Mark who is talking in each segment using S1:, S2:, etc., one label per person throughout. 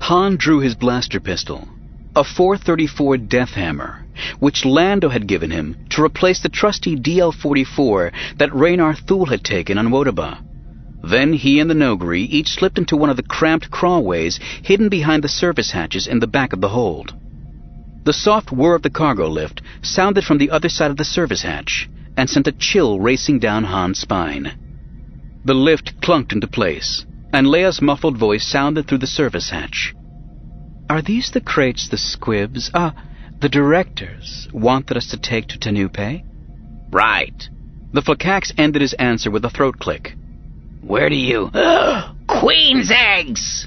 S1: Han drew his blaster pistol, a 434 Death Hammer, which Lando had given him to replace the trusty DL-44 that Raynar Thule had taken on Wotaba. Then he and the Noghri each slipped into one of the cramped crawlways hidden behind the service hatches in the back of the hold. The soft whir of the cargo lift sounded from the other side of the service hatch and sent a chill racing down Han's spine. The lift clunked into place, and Leia's muffled voice sounded through the service hatch. "Are these the crates the squibs, the directors, wanted us to take to Tanupe?"
S2: "Right."
S1: The Flacax ended his answer with a throat click.
S2: "Where do you... Queen's eggs!"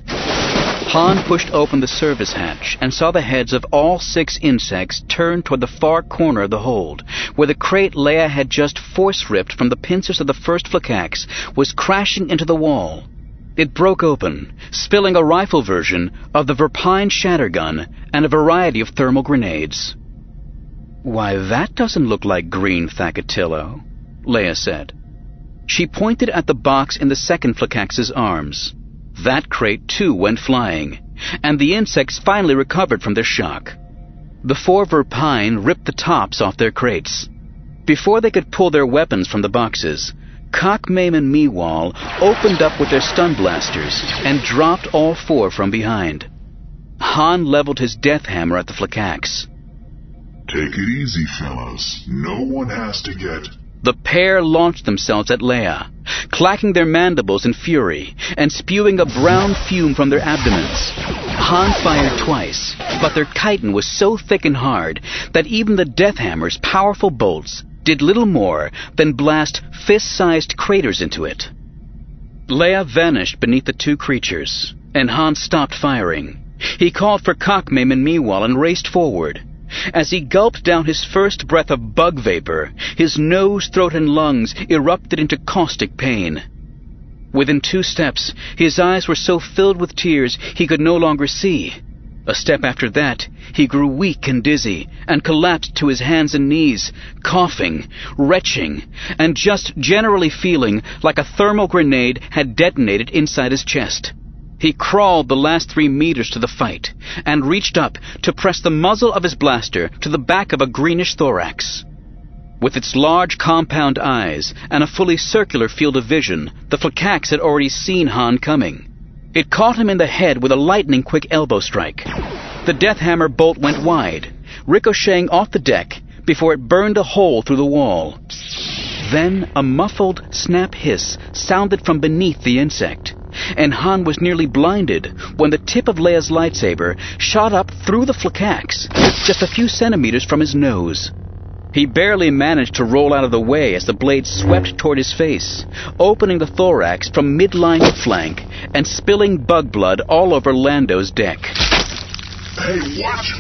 S1: Han pushed open the service hatch and saw the heads of all 6 insects turned toward the far corner of the hold, where the crate Leia had just force-ripped from the pincers of the first Flacax was crashing into the wall. It broke open, spilling a rifle version of the Verpine Shattergun and a variety of thermal grenades. "Why, that doesn't look like green Thakatillo," Leia said. She pointed at the box in the second Flacax's arms. That crate, too, went flying, and the insects finally recovered from their shock. The 4 Verpine ripped the tops off their crates. Before they could pull their weapons from the boxes, Cockmame and Meewall opened up with their stun blasters and dropped all 4 from behind. Han leveled his death hammer at the Flacax.
S3: "Take it easy, fellas. No one has to get..."
S1: The pair launched themselves at Leia, clacking their mandibles in fury and spewing a brown fume from their abdomens. Han fired twice, but their chitin was so thick and hard that even the death hammer's powerful bolts did little more than blast fist-sized craters into it. Leia vanished beneath the 2 creatures, and Han stopped firing. He called for Cockmame and Meewall and raced forward. As he gulped down his first breath of bug vapor, his nose, throat, and lungs erupted into caustic pain. Within 2 steps, his eyes were so filled with tears he could no longer see. A step after that, he grew weak and dizzy, and collapsed to his hands and knees, coughing, retching, and just generally feeling like a thermal grenade had detonated inside his chest. He crawled the last 3 meters to the fight, and reached up to press the muzzle of his blaster to the back of a greenish thorax. With its large compound eyes and a fully circular field of vision, the Flacax had already seen Han coming. It caught him in the head with a lightning-quick elbow strike. The death hammer bolt went wide, ricocheting off the deck before it burned a hole through the wall. Then a muffled snap hiss sounded from beneath the insect, and Han was nearly blinded when the tip of Leia's lightsaber shot up through the Flacax, just a few centimeters from his nose. He barely managed to roll out of the way as the blade swept toward his face, opening the thorax from midline to flank and spilling bug blood all over Lando's deck.
S3: "Hey, watch!"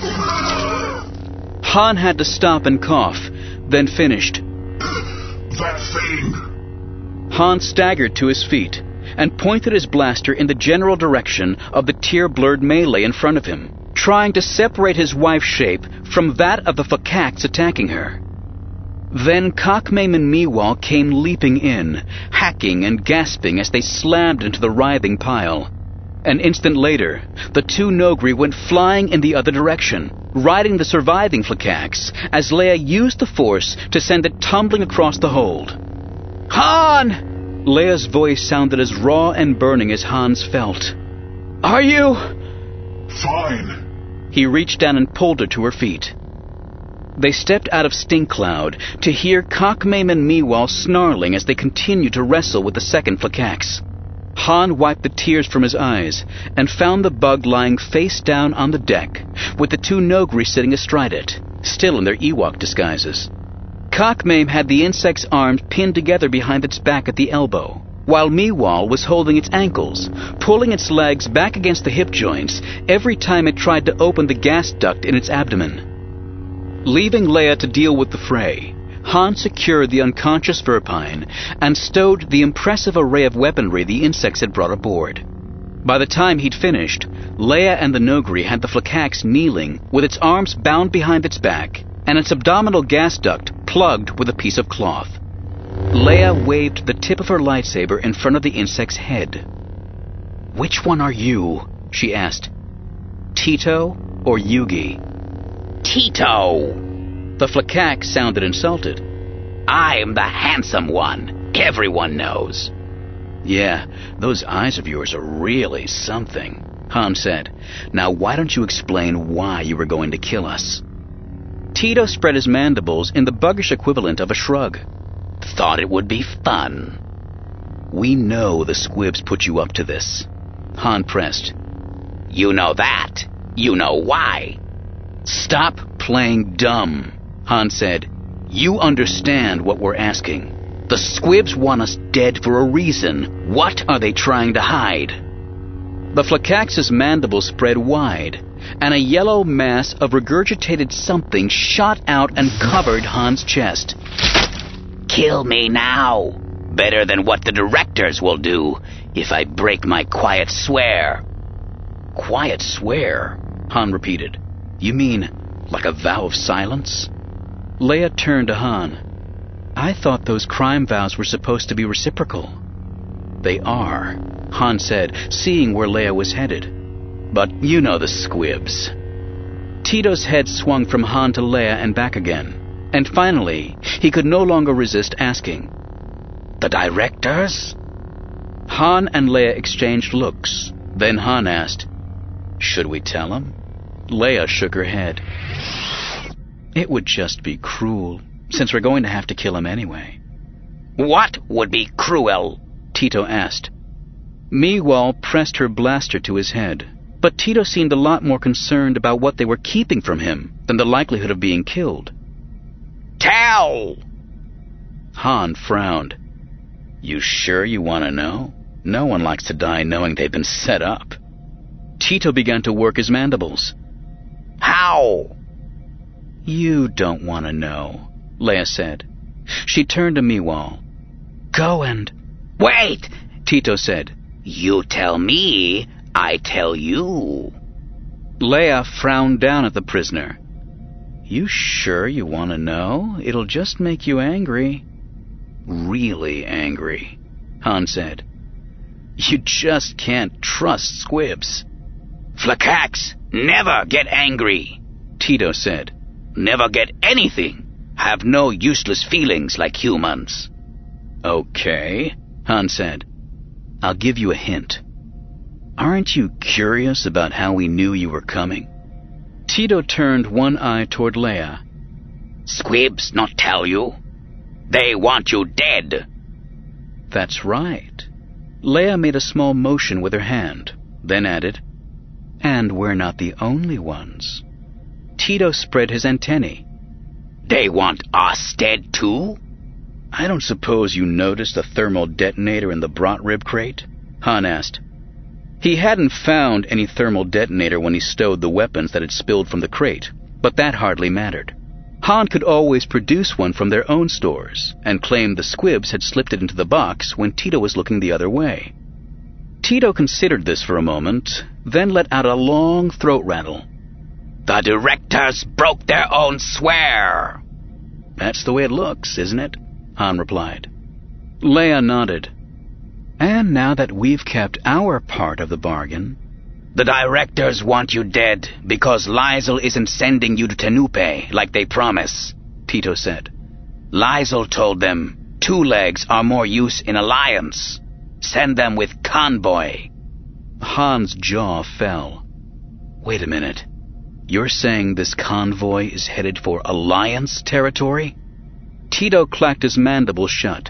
S1: Han had to stop and cough, then finished.
S3: "That thing!"
S1: Han staggered to his feet and pointed his blaster in the general direction of the tear-blurred melee in front of him, trying to separate his wife's shape from that of the Flacax attacking her. Then Cockmame and Meewall came leaping in, hacking and gasping as they slammed into the writhing pile. An instant later, the 2 Noghri went flying in the other direction, riding the surviving Flacax as Leia used the Force to send it tumbling across the hold. "Han!" Leia's voice sounded as raw and burning as Han's felt. "Are you—"
S3: "Fine."
S1: He reached down and pulled her to her feet. They stepped out of Stink Cloud to hear Cockmame and Meewall snarling as they continued to wrestle with the second Flacax. Han wiped the tears from his eyes and found the bug lying face down on the deck, with the 2 Noghri sitting astride it, still in their Ewok disguises. Cockmame had the insect's arms pinned together behind its back at the elbow, while Meewall was holding its ankles, pulling its legs back against the hip joints every time it tried to open the gas duct in its abdomen. Leaving Leia to deal with the fray, Han secured the unconscious Verpine and stowed the impressive array of weaponry the insects had brought aboard. By the time he'd finished, Leia and the Noghri had the Flacax kneeling with its arms bound behind its back and its abdominal gas duct plugged with a piece of cloth. Leia waved the tip of her lightsaber in front of the insect's head. "Which one are you?" she asked. Tito or Yugi?
S2: Tito!
S1: The Flakak sounded insulted.
S2: I'm the handsome one. Everyone knows.
S1: Yeah, those eyes of yours are really something, Han said. Now why don't you explain why you were going to kill us? Tito spread his mandibles in the buggish equivalent of a shrug.
S2: Thought it would be fun.
S1: We know the squibs put you up to this, Han pressed.
S2: You know that. You know why.
S1: Stop playing dumb, Han said. You understand what we're asking. The squibs want us dead for a reason. What are they trying to hide? The Flakax's mandibles spread wide, and a yellow mass of regurgitated something shot out and covered Han's chest.
S2: Kill me now. Better than what the directors will do if I break my quiet swear.
S1: Quiet swear? Han repeated. You mean like a vow of silence? Leia turned to Han. I thought those crime vows were supposed to be reciprocal. They are, Han said, seeing where Leia was headed. But you know the squibs. Tito's head swung from Han to Leia and back again. And finally, he could no longer resist asking, The directors? Han and Leia exchanged looks. Then Han asked, Should we tell him? Leia shook her head. It would just be cruel, since we're going to have to kill him anyway.
S2: What would be cruel?
S1: Tito asked. Meewal pressed her blaster to his head, but Tito seemed a lot more concerned about what they were keeping from him than the likelihood of being killed.
S2: Tell!
S1: Han frowned. You sure you want to know? No one likes to die knowing they've been set up. Tito began to work his mandibles.
S2: How?
S1: You don't want to know, Leia said. She turned to Meewal. Go and...
S2: Wait!
S1: Tito said.
S2: You tell me, I tell you.
S1: Leia frowned down at the prisoner. You sure you want to know? It'll just make you angry. Really angry, Han said. You just can't trust squibs.
S2: Flakax never get angry,
S1: Tito said.
S2: Never get anything. Have no useless feelings like humans.
S1: Okay, Han said. I'll give you a hint. Aren't you curious about how we knew you were coming? Tito turned one eye toward Leia.
S2: Squibs not tell you. They want you dead.
S1: That's right. Leia made a small motion with her hand, then added, And we're not the only ones. Tito spread his antennae.
S2: They want us dead too?
S1: I don't suppose you noticed the thermal detonator in the brat rib crate? Han asked. He hadn't found any thermal detonator when he stowed the weapons that had spilled from the crate, but that hardly mattered. Han could always produce one from their own stores, and claimed the squibs had slipped it into the box when Tito was looking the other way. Tito considered this for a moment, then let out a long throat rattle.
S2: The directors broke their own swear.
S1: That's the way it looks, isn't it? Han replied. Leia nodded. And now that we've kept our part of the bargain...
S2: The directors want you dead because Lyzel isn't sending you to Tenupe like they promise,
S1: Tito said.
S2: Lyzel told them 2 legs are more use in alliance. Send them with convoy.
S1: Han's jaw fell. Wait a minute. You're saying this convoy is headed for Alliance territory? Tito clacked his mandibles shut.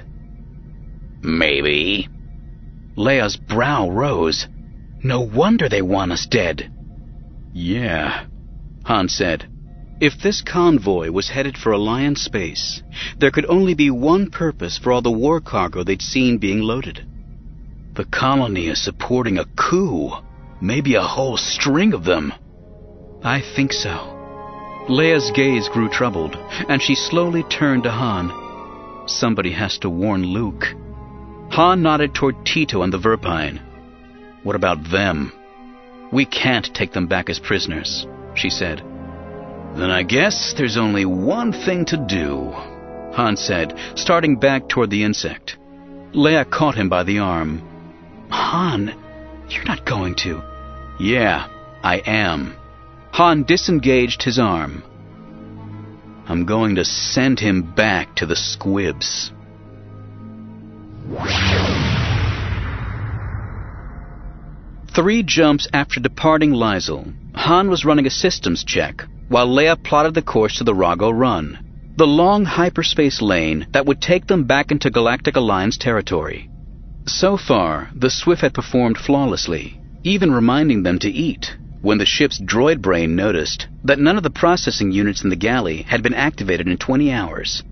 S2: Maybe.
S1: Leia's brow rose. No wonder they want us dead. Yeah, Han said. If this convoy was headed for Alliance space, there could only be one purpose for all the war cargo they'd seen being loaded. The colony is supporting a coup, maybe a whole string of them. I think so. Leia's gaze grew troubled, and she slowly turned to Han. Somebody has to warn Luke. Han nodded toward Tito and the Verpine. What about them? We can't take them back as prisoners, she said. Then I guess there's only one thing to do, Han said, starting back toward the insect. Leia caught him by the arm. Han, you're not going to... Yeah, I am, Han disengaged his arm. I'm going to send him back to the squibs. 3 jumps after departing Lysel, Han was running a systems check while Leia plotted the course to the Rago Run, the long hyperspace lane that would take them back into Galactic Alliance territory. So far, the Swift had performed flawlessly, even reminding them to eat, when the ship's droid brain noticed that none of the processing units in the galley had been activated in 20 hours.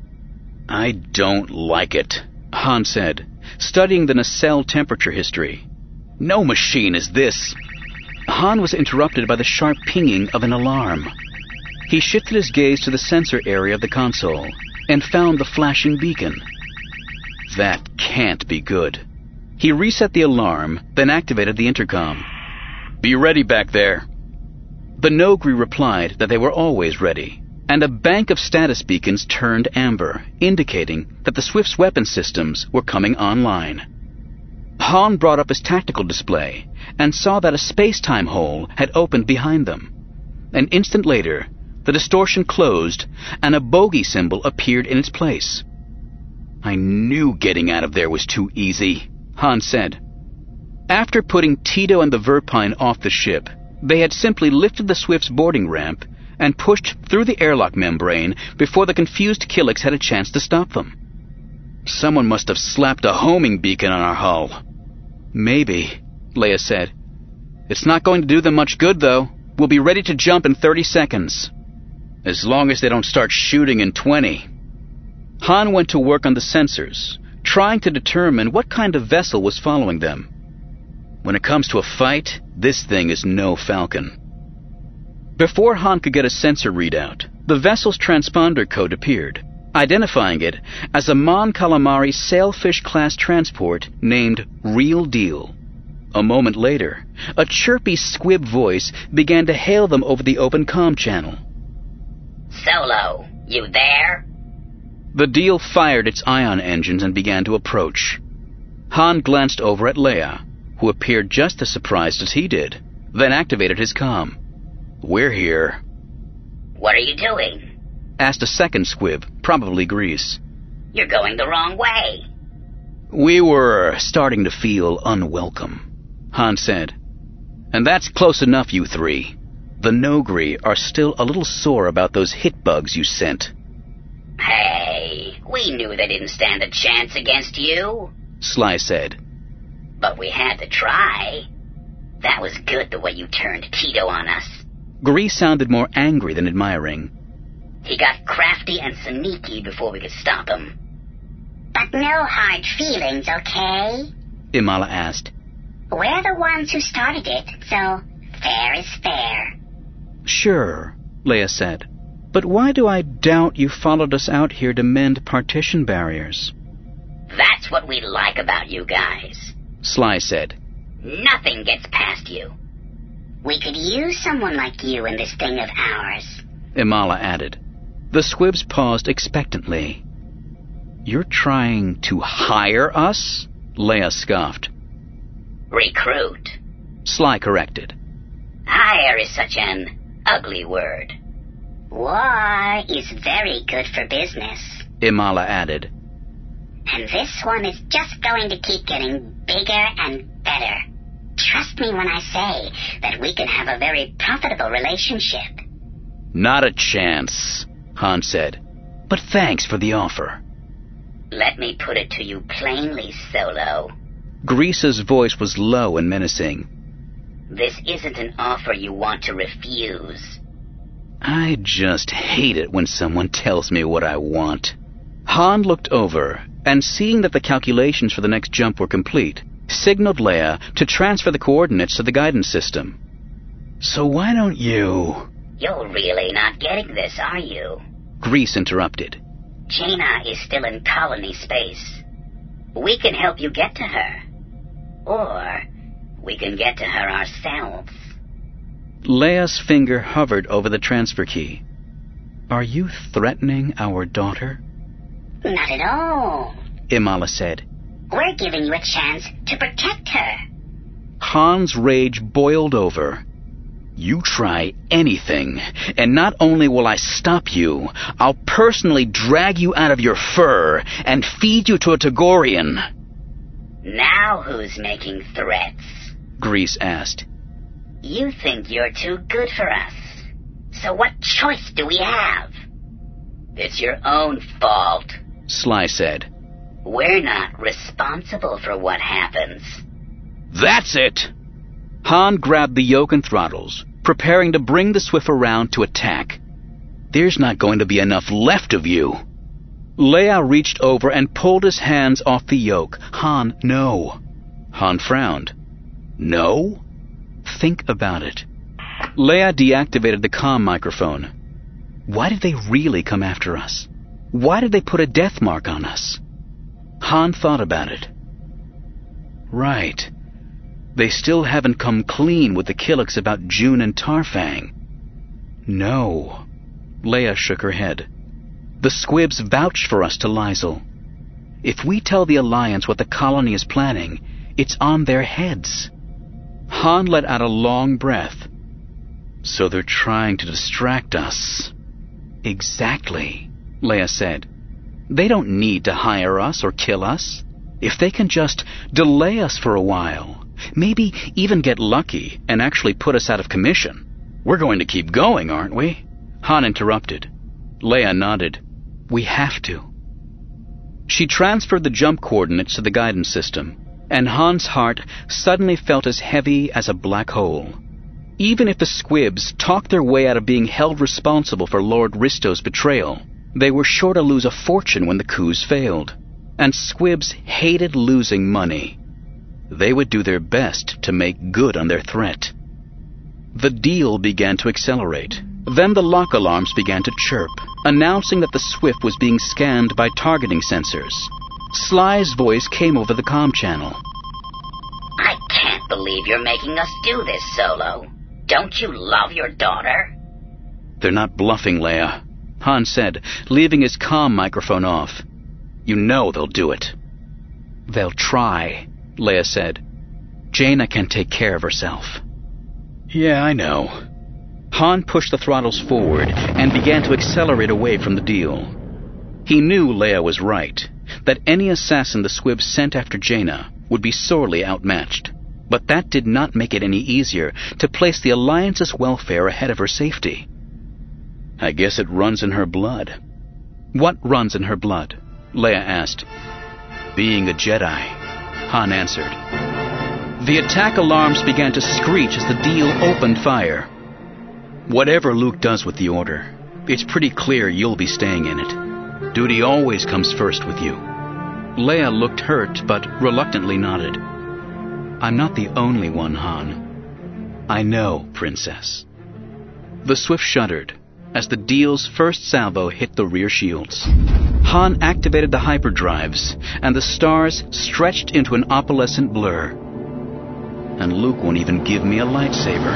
S1: I don't like it, Han said, studying the nacelle temperature history. No machine is this. Han was interrupted by the sharp pinging of an alarm. He shifted his gaze to the sensor area of the console and found the flashing beacon. That can't be good. He reset the alarm, then activated the intercom. Be ready back there. The Noghri replied that they were always ready, and a bank of status beacons turned amber, indicating that the Swift's weapon systems were coming online. Han brought up his tactical display and saw that a space-time hole had opened behind them. An instant later, the distortion closed and a bogey symbol appeared in its place. I knew getting out of there was too easy, Han said. After putting Tito and the Verpine off the ship, they had simply lifted the Swift's boarding ramp and pushed through the airlock membrane before the confused Killiks had a chance to stop them. Someone must have slapped a homing beacon on our hull. Maybe, Leia said. It's not going to do them much good, though. We'll be ready to jump in 30 seconds. As long as they don't start shooting in 20. Han went to work on the sensors, trying to determine what kind of vessel was following them. When it comes to a fight, this thing is no Falcon. Before Han could get a sensor readout, the vessel's transponder code appeared, identifying it as a Mon Calamari sailfish-class transport named Real Deal. A moment later, a chirpy squib voice began to hail them over the open comm channel.
S4: Solo, you there?
S1: The Deal fired its ion engines and began to approach. Han glanced over at Leia, who appeared just as surprised as he did, then activated his comm. We're here.
S4: What are you doing?
S1: Asked a second squib, probably Grease.
S4: You're going the wrong way.
S1: We were starting to feel unwelcome, Han said. And that's close enough, you 3. The Noghri are still a little sore about those hit bugs you sent.
S4: Hey, we knew they didn't stand a chance against you,
S1: Sly said.
S4: But we had to try. That was good the way you turned Tito on us.
S1: Grease sounded more angry than admiring.
S4: He got crafty and sneaky before we could stop him.
S5: But no hard feelings, okay?
S1: Imala asked.
S5: We're the ones who started it, so fair is fair.
S1: Sure, Leia said. But why do I doubt you followed us out here to mend partition barriers?
S4: That's what we like about you guys,
S1: Sly said.
S4: Nothing gets past you.
S5: We could use someone like you in this thing of ours,
S1: Imala added. The squibs paused expectantly. You're trying to hire us? Leia scoffed.
S4: Recruit,
S1: Sly corrected.
S4: Hire is such an ugly word.
S5: War is very good for business,
S1: Imala added.
S5: And this one is just going to keep getting bigger and better. Trust me when I say that we can have a very profitable relationship.
S1: Not a chance, Han said. But thanks for the offer.
S4: Let me put it to you plainly, Solo.
S1: Grease's voice was low and menacing.
S4: This isn't an offer you want to refuse.
S1: I just hate it when someone tells me what I want. Han looked over, and seeing that the calculations for the next jump were complete, signaled Leia to transfer the coordinates to the guidance system. So why don't you...
S4: You're really not getting this, are you?
S1: Grease interrupted.
S4: Jaina is still in colony space. We can help you get to her. Or we can get to her ourselves.
S1: Leia's finger hovered over the transfer key. Are you threatening our daughter?
S5: Not at all,
S1: Imala said.
S5: We're giving you a chance to protect her.
S1: Han's rage boiled over. You try anything, and not only will I stop you, I'll personally drag you out of your fur and feed you to a Togorian.
S4: Now who's making threats?
S1: Grease asked.
S4: You think you're too good for us. So what choice do we have? It's your own fault,
S1: Sly said.
S4: We're not responsible for what happens.
S1: That's it! Han grabbed the yoke and throttles, preparing to bring the Swift around to attack. There's not going to be enough left of you. Leia reached over and pulled his hands off the yoke. Han, no. Han frowned. No? Think about it. Leia deactivated the comm microphone. Why did they really come after us? Why did they put a death mark on us? Han thought about it. Right. They still haven't come clean with the Killiks about June and Tarfang. No. Leia shook her head. The Squibs vouched for us to Lyzel. If we tell the Alliance what the colony is planning, it's on their heads. Han let out a long breath. So they're trying to distract us. Exactly, Leia said. They don't need to hire us or kill us. If they can just delay us for a while, maybe even get lucky and actually put us out of commission. We're going to keep going, aren't we? Han interrupted. Leia nodded. We have to. She transferred the jump coordinates to the guidance system, and Han's heart suddenly felt as heavy as a black hole. Even if the Squibs talked their way out of being held responsible for Lord Risto's betrayal, they were sure to lose a fortune when the coups failed. And Squibs hated losing money. They would do their best to make good on their threat. The deal began to accelerate. Then the lock alarms began to chirp, announcing that the Swift was being scanned by targeting sensors. Sly's voice came over the comm channel.
S4: I can't believe you're making us do this, Solo. Don't you love your daughter?
S1: They're not bluffing, Leia, Han said, leaving his comm microphone off. You know they'll do it. They'll try, Leia said. Jaina can take care of herself. Yeah, I know. Han pushed the throttles forward and began to accelerate away from the deal. He knew Leia was right, that any assassin the Squibs sent after Jaina would be sorely outmatched. But that did not make it any easier to place the Alliance's welfare ahead of her safety. I guess it runs in her blood. What runs in her blood? Leia asked. Being a Jedi, Han answered. The attack alarms began to screech as the deal opened fire. Whatever Luke does with the Order, it's pretty clear you'll be staying in it. Duty always comes first with you. Leia looked hurt, but reluctantly nodded. I'm not the only one, Han. I know, Princess. The Swift shuddered as the deal's first salvo hit the rear shields. Han activated the hyperdrives, and the stars stretched into an opalescent blur. And Luke won't even give me a lightsaber.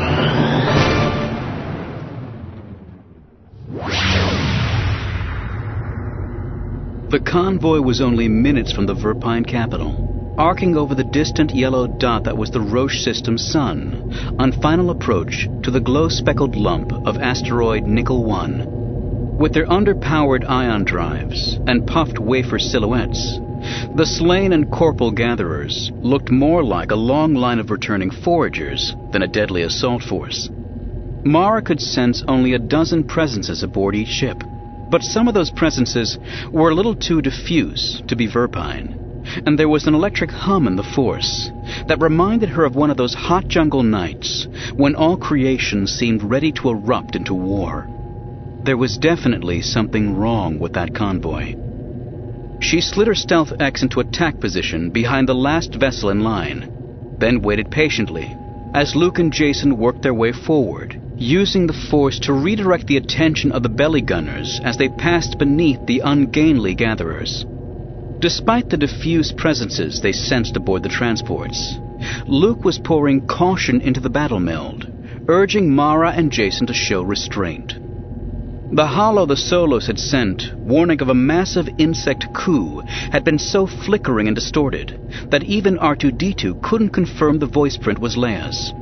S1: The convoy was only minutes from the Verpine capital, arcing over the distant yellow dot that was the Roche system's sun, on final approach to the glow-speckled lump of asteroid Nickel-1. With their underpowered ion drives and puffed wafer silhouettes, the slain and corporal gatherers looked more like a long line of returning foragers than a deadly assault force. Mara could sense only a dozen presences aboard each ship, but some of those presences were a little too diffuse to be Verpine, and there was an electric hum in the force that reminded her of one of those hot jungle nights when all creation seemed ready to erupt into war. There was definitely something wrong with that convoy. She slid her Stealth X into attack position behind the last vessel in line, then waited patiently as Luke and Jason worked their way forward, using the Force to redirect the attention of the belly gunners as they passed beneath the ungainly gatherers. Despite the diffuse presences they sensed aboard the transports, Luke was pouring caution into the battle meld, urging Mara and Jason to show restraint. The holo the Solos had sent, warning of a massive insect coup, had been so flickering and distorted that even R2-D2 couldn't confirm the voice print was Leia's.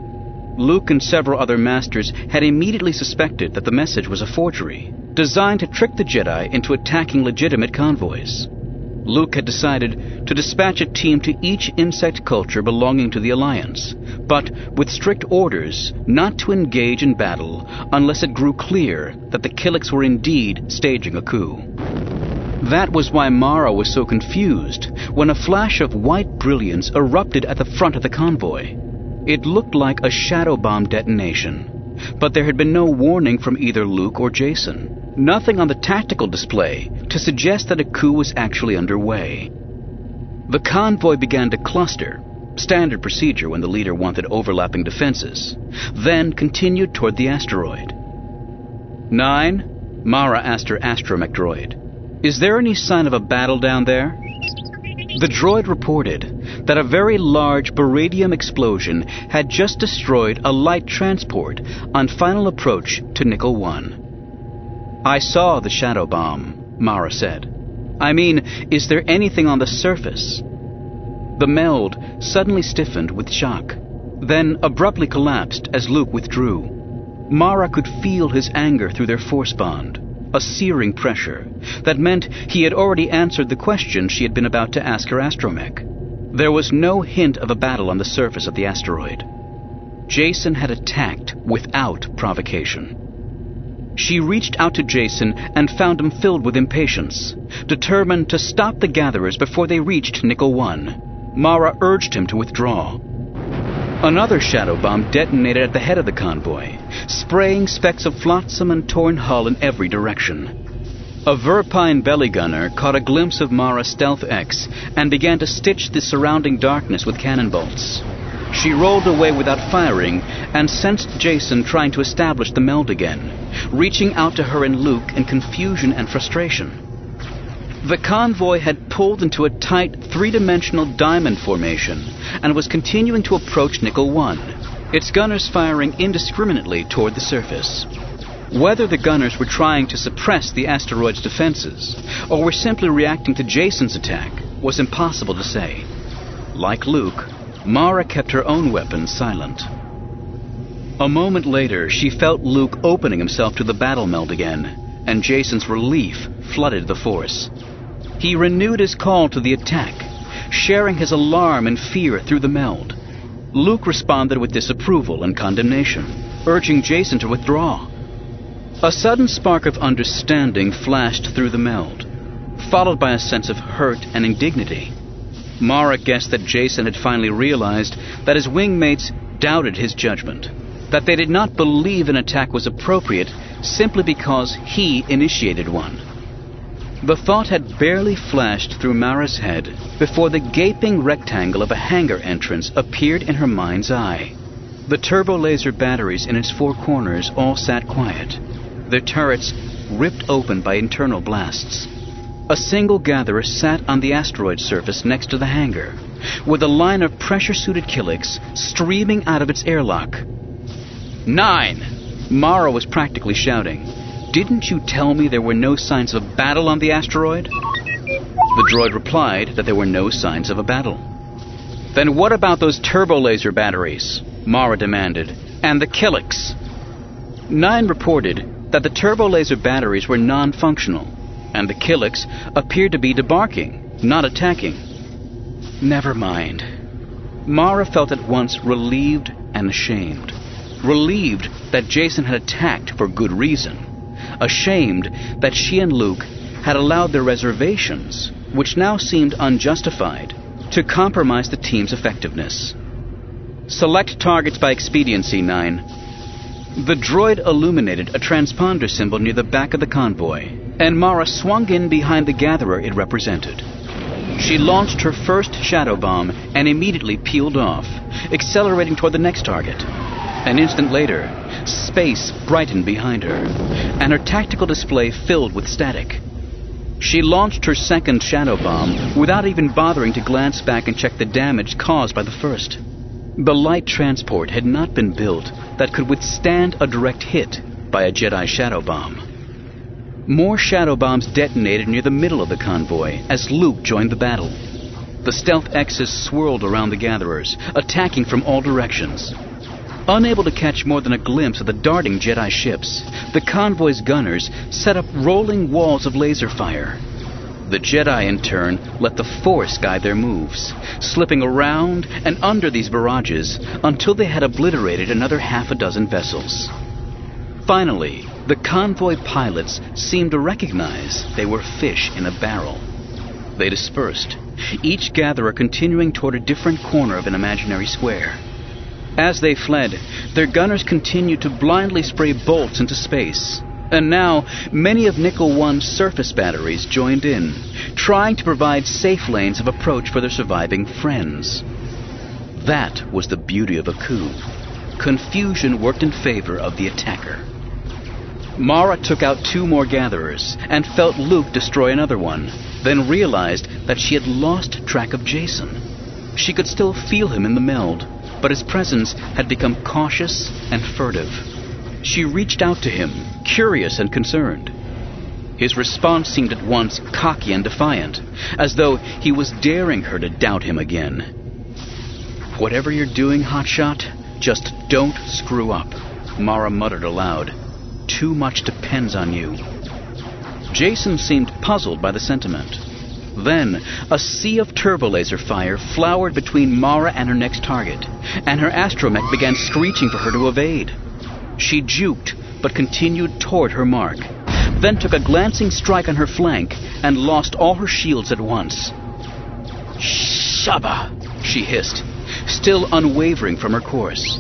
S1: Luke and several other masters had immediately suspected that the message was a forgery, designed to trick the Jedi into attacking legitimate convoys. Luke had decided to dispatch a team to each insect culture belonging to the Alliance, but with strict orders not to engage in battle unless it grew clear that the Killiks were indeed staging a coup. That was why Mara was so confused when a flash of white brilliance erupted at the front of the convoy. It looked like a shadow bomb detonation, but there had been no warning from either Luke or Jacen. Nothing on the tactical display to suggest that a coup was actually underway. The convoy began to cluster, standard procedure when the leader wanted overlapping defenses, then continued toward the asteroid. 9, Mara asked her astromech droid, "Is there any sign of a battle down there?" The droid reported that a very large baradium explosion had just destroyed a light transport on final approach to Nickel 1. "I saw the shadow bomb," Mara said. "I mean, is there anything on the surface?" The meld suddenly stiffened with shock, then abruptly collapsed as Luke withdrew. Mara could feel his anger through their force bond, a searing pressure that meant he had already answered the question she had been about to ask her astromech. There was no hint of a battle on the surface of the asteroid. Jacen had attacked without provocation. She reached out to Jacen and found him filled with impatience, determined to stop the gatherers before they reached Nickel 1. Mara urged him to withdraw. Another shadow bomb detonated at the head of the convoy, spraying specks of flotsam and torn hull in every direction. A Verpine belly gunner caught a glimpse of Mara's Stealth X and began to stitch the surrounding darkness with cannon bolts. She rolled away without firing and sensed Jacen trying to establish the meld again, reaching out to her and Luke in confusion and frustration. The convoy had pulled into a tight, three-dimensional diamond formation and was continuing to approach Nickel 1, its gunners firing indiscriminately toward the surface. Whether the gunners were trying to suppress the asteroid's defenses or were simply reacting to Jacen's attack was impossible to say. Like Luke, Mara kept her own weapons silent. A moment later, she felt Luke opening himself to the battle meld again, and Jacen's relief flooded the force. He renewed his call to the attack, sharing his alarm and fear through the meld. Luke responded with disapproval and condemnation, urging Jacen to withdraw. A sudden spark of understanding flashed through the meld, followed by a sense of hurt and indignity. Mara guessed that Jacen had finally realized that his wingmates doubted his judgment, that they did not believe an attack was appropriate simply because he initiated one. The thought had barely flashed through Mara's head before the gaping rectangle of a hangar entrance appeared in her mind's eye. The turbo laser batteries in its four corners all sat quiet, their turrets ripped open by internal blasts. A single gatherer sat on the asteroid surface next to the hangar, with a line of pressure-suited Killiks streaming out of its airlock. 9! Mara was practically shouting. "Didn't you tell me there were no signs of battle on the asteroid?" The droid replied that there were no signs of a battle. "Then what about those turbo laser batteries?" Mara demanded. "And the Killiks?" 9 reported that the turbo laser batteries were non-functional, and the Killiks appeared to be debarking, not attacking. Never mind. Mara felt at once relieved and ashamed. Relieved that Jacen had attacked for good reason. Ashamed that she and Luke had allowed their reservations, which now seemed unjustified, to compromise the team's effectiveness. "Select targets by expediency, 9. The droid illuminated a transponder symbol near the back of the convoy, and Mara swung in behind the gatherer it represented. She launched her first shadow bomb and immediately peeled off, accelerating toward the next target. An instant later, space brightened behind her, and her tactical display filled with static. She launched her second shadow bomb without even bothering to glance back and check the damage caused by the first. The light transport had not been built that could withstand a direct hit by a Jedi shadow bomb. More shadow bombs detonated near the middle of the convoy as Luke joined the battle. The Stealth X's swirled around the gatherers, attacking from all directions. Unable to catch more than a glimpse of the darting Jedi ships, the convoy's gunners set up rolling walls of laser fire. The Jedi, in turn, let the Force guide their moves, slipping around and under these barrages until they had obliterated another half a dozen vessels. Finally, the convoy pilots seemed to recognize they were fish in a barrel. They dispersed, each gatherer continuing toward a different corner of an imaginary square. As they fled, their gunners continued to blindly spray bolts into space. And now, many of Nickel 1's surface batteries joined in, trying to provide safe lanes of approach for their surviving friends. That was the beauty of a coup. Confusion worked in favor of the attacker. Mara took out 2 more gatherers and felt Luke destroy another one, then realized that she had lost track of Jason. She could still feel him in the meld, but his presence had become cautious and furtive. She reached out to him, curious and concerned. His response seemed at once cocky and defiant, as though he was daring her to doubt him again. "Whatever you're doing, hotshot, just don't screw up," Mara muttered aloud. "Too much depends on you." Jason seemed puzzled by the sentiment. Then, a sea of turbolaser fire flowered between Mara and her next target, and her astromech began screeching for her to evade. She juked, but continued toward her mark, then took a glancing strike on her flank and lost all her shields at once. "Shaba!" she hissed, still unwavering from her course.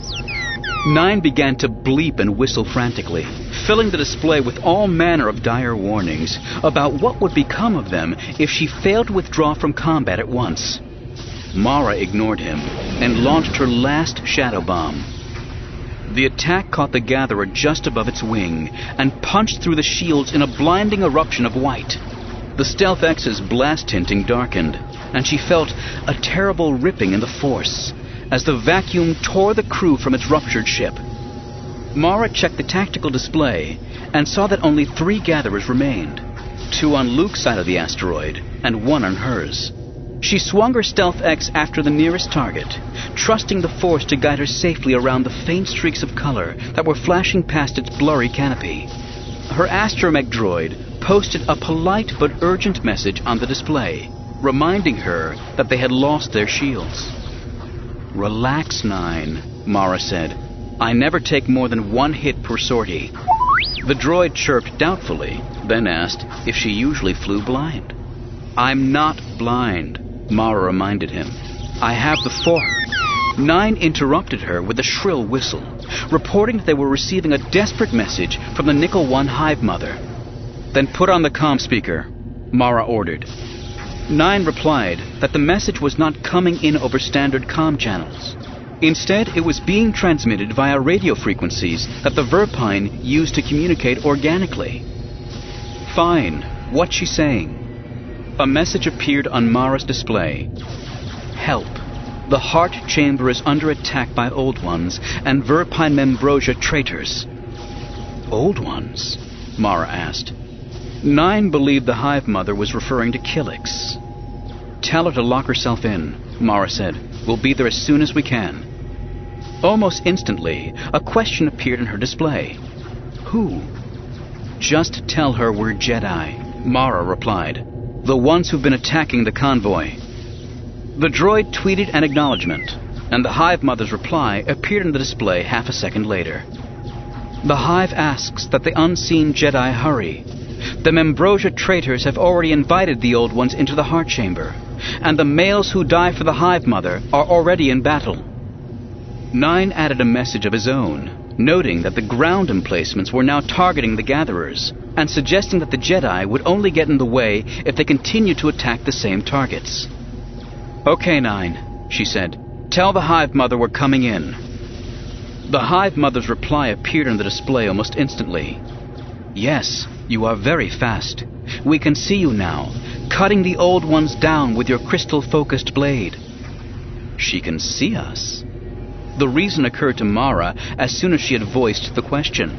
S1: 9 began to bleep and whistle frantically, filling the display with all manner of dire warnings about what would become of them if she failed to withdraw from combat at once. Mara ignored him and launched her last shadow bomb. The attack caught the gatherer just above its wing and punched through the shields in a blinding eruption of white. The Stealth X's blast tinting darkened, and she felt a terrible ripping in the Force as the vacuum tore the crew from its ruptured ship. Mara checked the tactical display and saw that only 3 gatherers remained, 2 on Luke's side of the asteroid and 1 on hers. She swung her Stealth X after the nearest target, trusting the Force to guide her safely around the faint streaks of color that were flashing past its blurry canopy. Her astromech droid posted a polite but urgent message on the display, reminding her that they had lost their shields. "Relax, 9, Mara said. "I never take more than 1 hit per sortie." The droid chirped doubtfully, then asked if she usually flew blind. "I'm not blind," Mara reminded him. "I have the Force." 9 interrupted her with a shrill whistle, reporting that they were receiving a desperate message from the Nickel 1 Hive Mother. "Then put on the comm speaker," Mara ordered. 9 replied that the message was not coming in over standard comm channels. Instead, it was being transmitted via radio frequencies that the Verpine used to communicate organically. "Fine. What's she saying?" A message appeared on Mara's display. "Help. The heart chamber is under attack by Old Ones and Verpine Membrosia traitors." "Old Ones?" Mara asked. 9 believed the Hive Mother was referring to Killix. "Tell her to lock herself in," Mara said. "We'll be there as soon as we can." Almost instantly, a question appeared in her display. "Who?" "Just tell her we're Jedi," Mara replied. "The ones who've been attacking the convoy." The droid tweeted an acknowledgement, and the Hive Mother's reply appeared in the display half a second later. "The Hive asks that the unseen Jedi hurry. The Membrosia traitors have already invited the Old Ones into the Heart Chamber, and the males who die for the Hive Mother are already in battle." 9 added a message of his own, noting that the ground emplacements were now targeting the gatherers, and suggesting that the Jedi would only get in the way if they continued to attack the same targets. "Okay, 9, she said. "Tell the Hive Mother we're coming in." The Hive Mother's reply appeared on the display almost instantly. "Yes, you are very fast. We can see you now, cutting the Old Ones down with your crystal-focused blade." She can see us? The reason occurred to Mara as soon as she had voiced the question.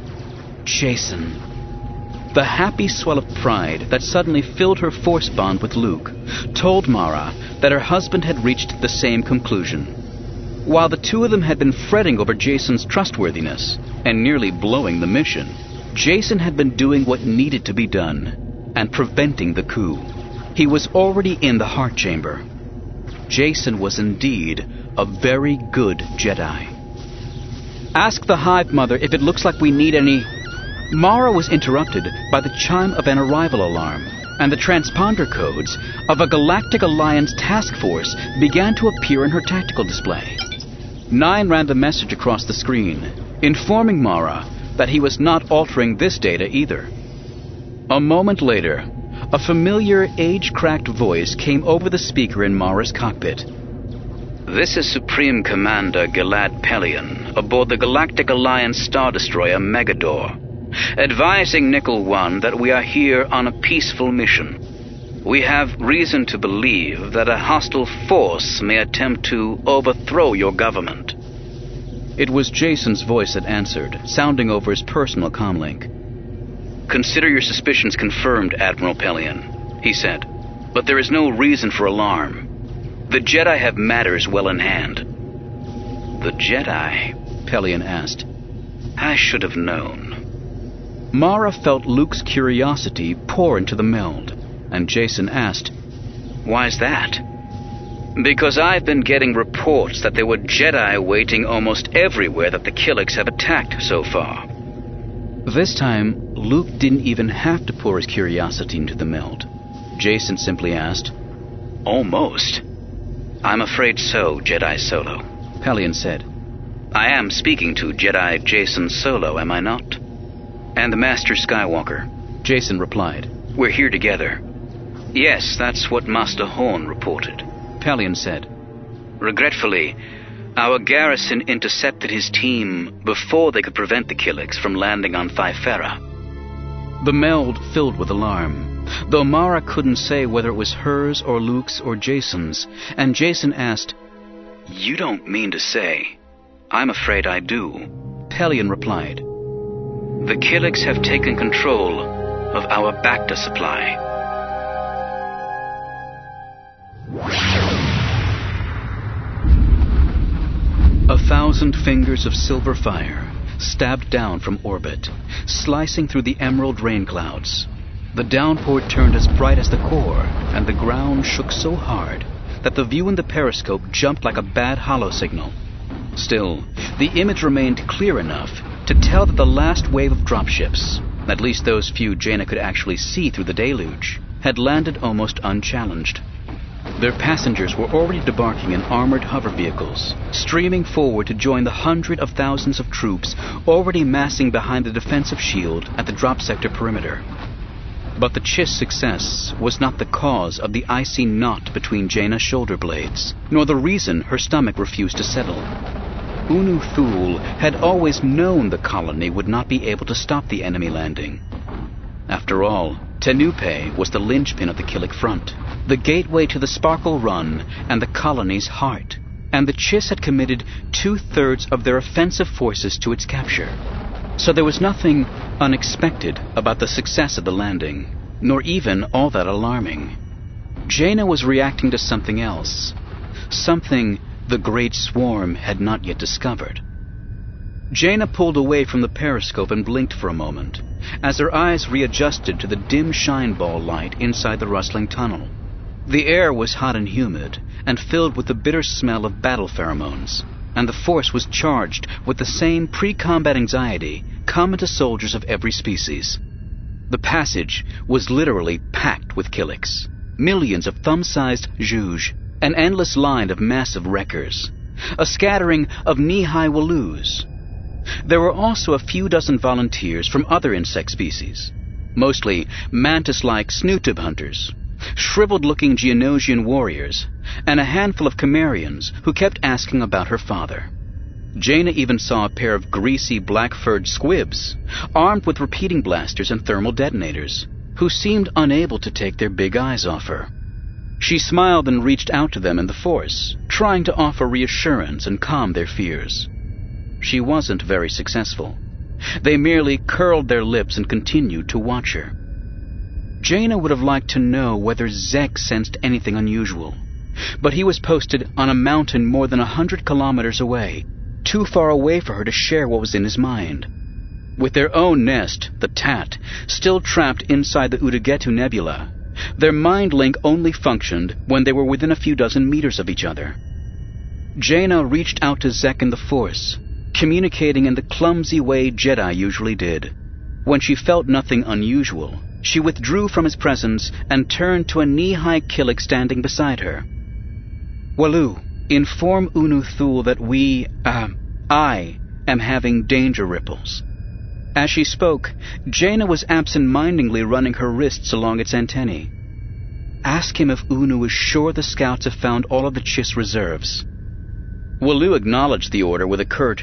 S1: Jason. The happy swell of pride that suddenly filled her Force bond with Luke told Mara that her husband had reached the same conclusion. While the two of them had been fretting over Jason's trustworthiness and nearly blowing the mission, Jason had been doing what needed to be done and preventing the coup. He was already in the heart chamber. Jason was indeed a very good Jedi. Ask the Hive Mother if it looks like we need any... Mara was interrupted by the chime of an arrival alarm, and the transponder codes of a Galactic Alliance task force began to appear in her tactical display. 9 ran the message across the screen, informing Mara that he was not altering this data either. A moment later, a familiar, age-cracked voice came over the speaker in Mara's cockpit.
S2: This is Supreme Commander Gilad Pelion aboard the Galactic Alliance Star Destroyer Megador, advising Nickel One that we are here on a peaceful mission. We have reason to believe that a hostile force may attempt to overthrow your government.
S1: It was Jason's voice that answered, sounding over his personal comlink.
S2: Consider your suspicions confirmed, Admiral Pelion, he said, but there is no reason for alarm. The Jedi have matters well in hand. The Jedi? Pelion asked. I should have known.
S1: Mara felt Luke's curiosity pour into the meld, and Jason asked,
S2: Why's that? Because I've been getting reports that there were Jedi waiting almost everywhere that the Killiks have attacked so far.
S1: This time, Luke didn't even have to pour his curiosity into the meld. Jason simply asked,
S2: Almost. I'm afraid so, Jedi Solo,
S1: Pelion said.
S2: I am speaking to Jedi Jason Solo, am I not? And the Master Skywalker,
S1: Jason replied.
S2: We're here together. Yes, that's what Master Horn reported,
S1: Pelion said.
S2: Regretfully, our garrison intercepted his team before they could prevent the Killiks from landing on Phi Phaera.
S1: The meld filled with alarm, though Mara couldn't say whether it was hers or Luke's or Jason's, and Jason asked,
S2: You don't mean to say? I'm afraid I do,
S1: Pelion replied.
S2: The Killiks have taken control of our Bacta supply.
S1: A 1,000 fingers of silver fire stabbed down from orbit, slicing through the emerald rain clouds. The downpour turned as bright as the core, and the ground shook so hard that the view in the periscope jumped like a bad holo signal. Still, the image remained clear enough to tell that the last wave of dropships, at least those few Jaina could actually see through the deluge, had landed almost unchallenged. Their passengers were already debarking in armored hover vehicles, streaming forward to join the hundreds of thousands of troops already massing behind the defensive shield at the drop sector perimeter. But the Chiss' success was not the cause of the icy knot between Jaina's shoulder blades, nor the reason her stomach refused to settle. Unu Thul had always known the colony would not be able to stop the enemy landing. After all, Tenupe was the linchpin of the Killik front, the gateway to the Sparkle Run and the colony's heart, and the Chiss had committed 2/3 of their offensive forces to its capture. So there was nothing unexpected about the success of the landing, nor even all that alarming. Jaina was reacting to something else, something the Great Swarm had not yet discovered. Jaina pulled away from the periscope and blinked for a moment, as her eyes readjusted to the dim shine ball light inside the rustling tunnel. The air was hot and humid, and filled with the bitter smell of battle pheromones, and the force was charged with the same pre-combat anxiety common to soldiers of every species. The passage was literally packed with Killiks, millions of thumb-sized Zhuge, an endless line of massive wreckers, a scattering of knee-high Walloos. There were also a few dozen volunteers from other insect species, mostly mantis-like Snootub hunters, shriveled-looking Geonosian warriors, and a handful of Cimmerians who kept asking about her father. Jaina even saw a pair of greasy black-furred squibs, armed with repeating blasters and thermal detonators, who seemed unable to take their big eyes off her. She smiled and reached out to them in the Force, trying to offer reassurance and calm their fears. She wasn't very successful. They merely curled their lips and continued to watch her. Jaina would have liked to know whether Zek sensed anything unusual, but he was posted on a mountain more than 100 kilometers away, too far away for her to share what was in his mind. With their own nest, the Tat, still trapped inside the Udugetu Nebula, their mind link only functioned when they were within a few dozen meters of each other. Jaina reached out to Zek in the Force, communicating in the clumsy way Jedi usually did. When she felt nothing unusual, she withdrew from his presence and turned to a knee-high Killik standing beside her. "Waloo, inform Unu Thul that I am having danger ripples." As she spoke, Jaina was absent-mindedly running her wrists along its antennae. "Ask him if Unu is sure the scouts have found all of the Chiss reserves." Waloo acknowledged the order with a curt,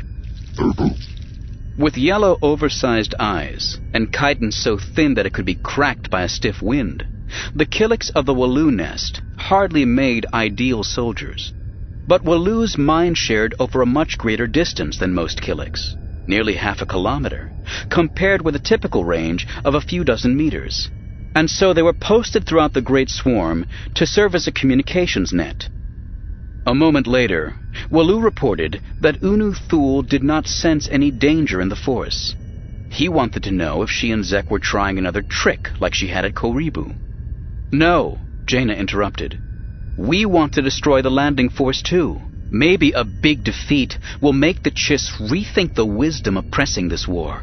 S1: With yellow, oversized eyes, and chitin so thin that it could be cracked by a stiff wind, the Killiks of the Waloo nest hardly made ideal soldiers. But Waloo's mind shared over a much greater distance than most Killiks, nearly half a kilometer, compared with a typical range of a few dozen meters. And so they were posted throughout the great swarm to serve as a communications net. A moment later, Waloo reported that Unu Thul did not sense any danger in the Force. He wanted to know if she and Zek were trying another trick like she had at Koribu. "No," Jaina interrupted. "We want to destroy the landing force too. Maybe a big defeat will make the Chiss rethink the wisdom of pressing this war."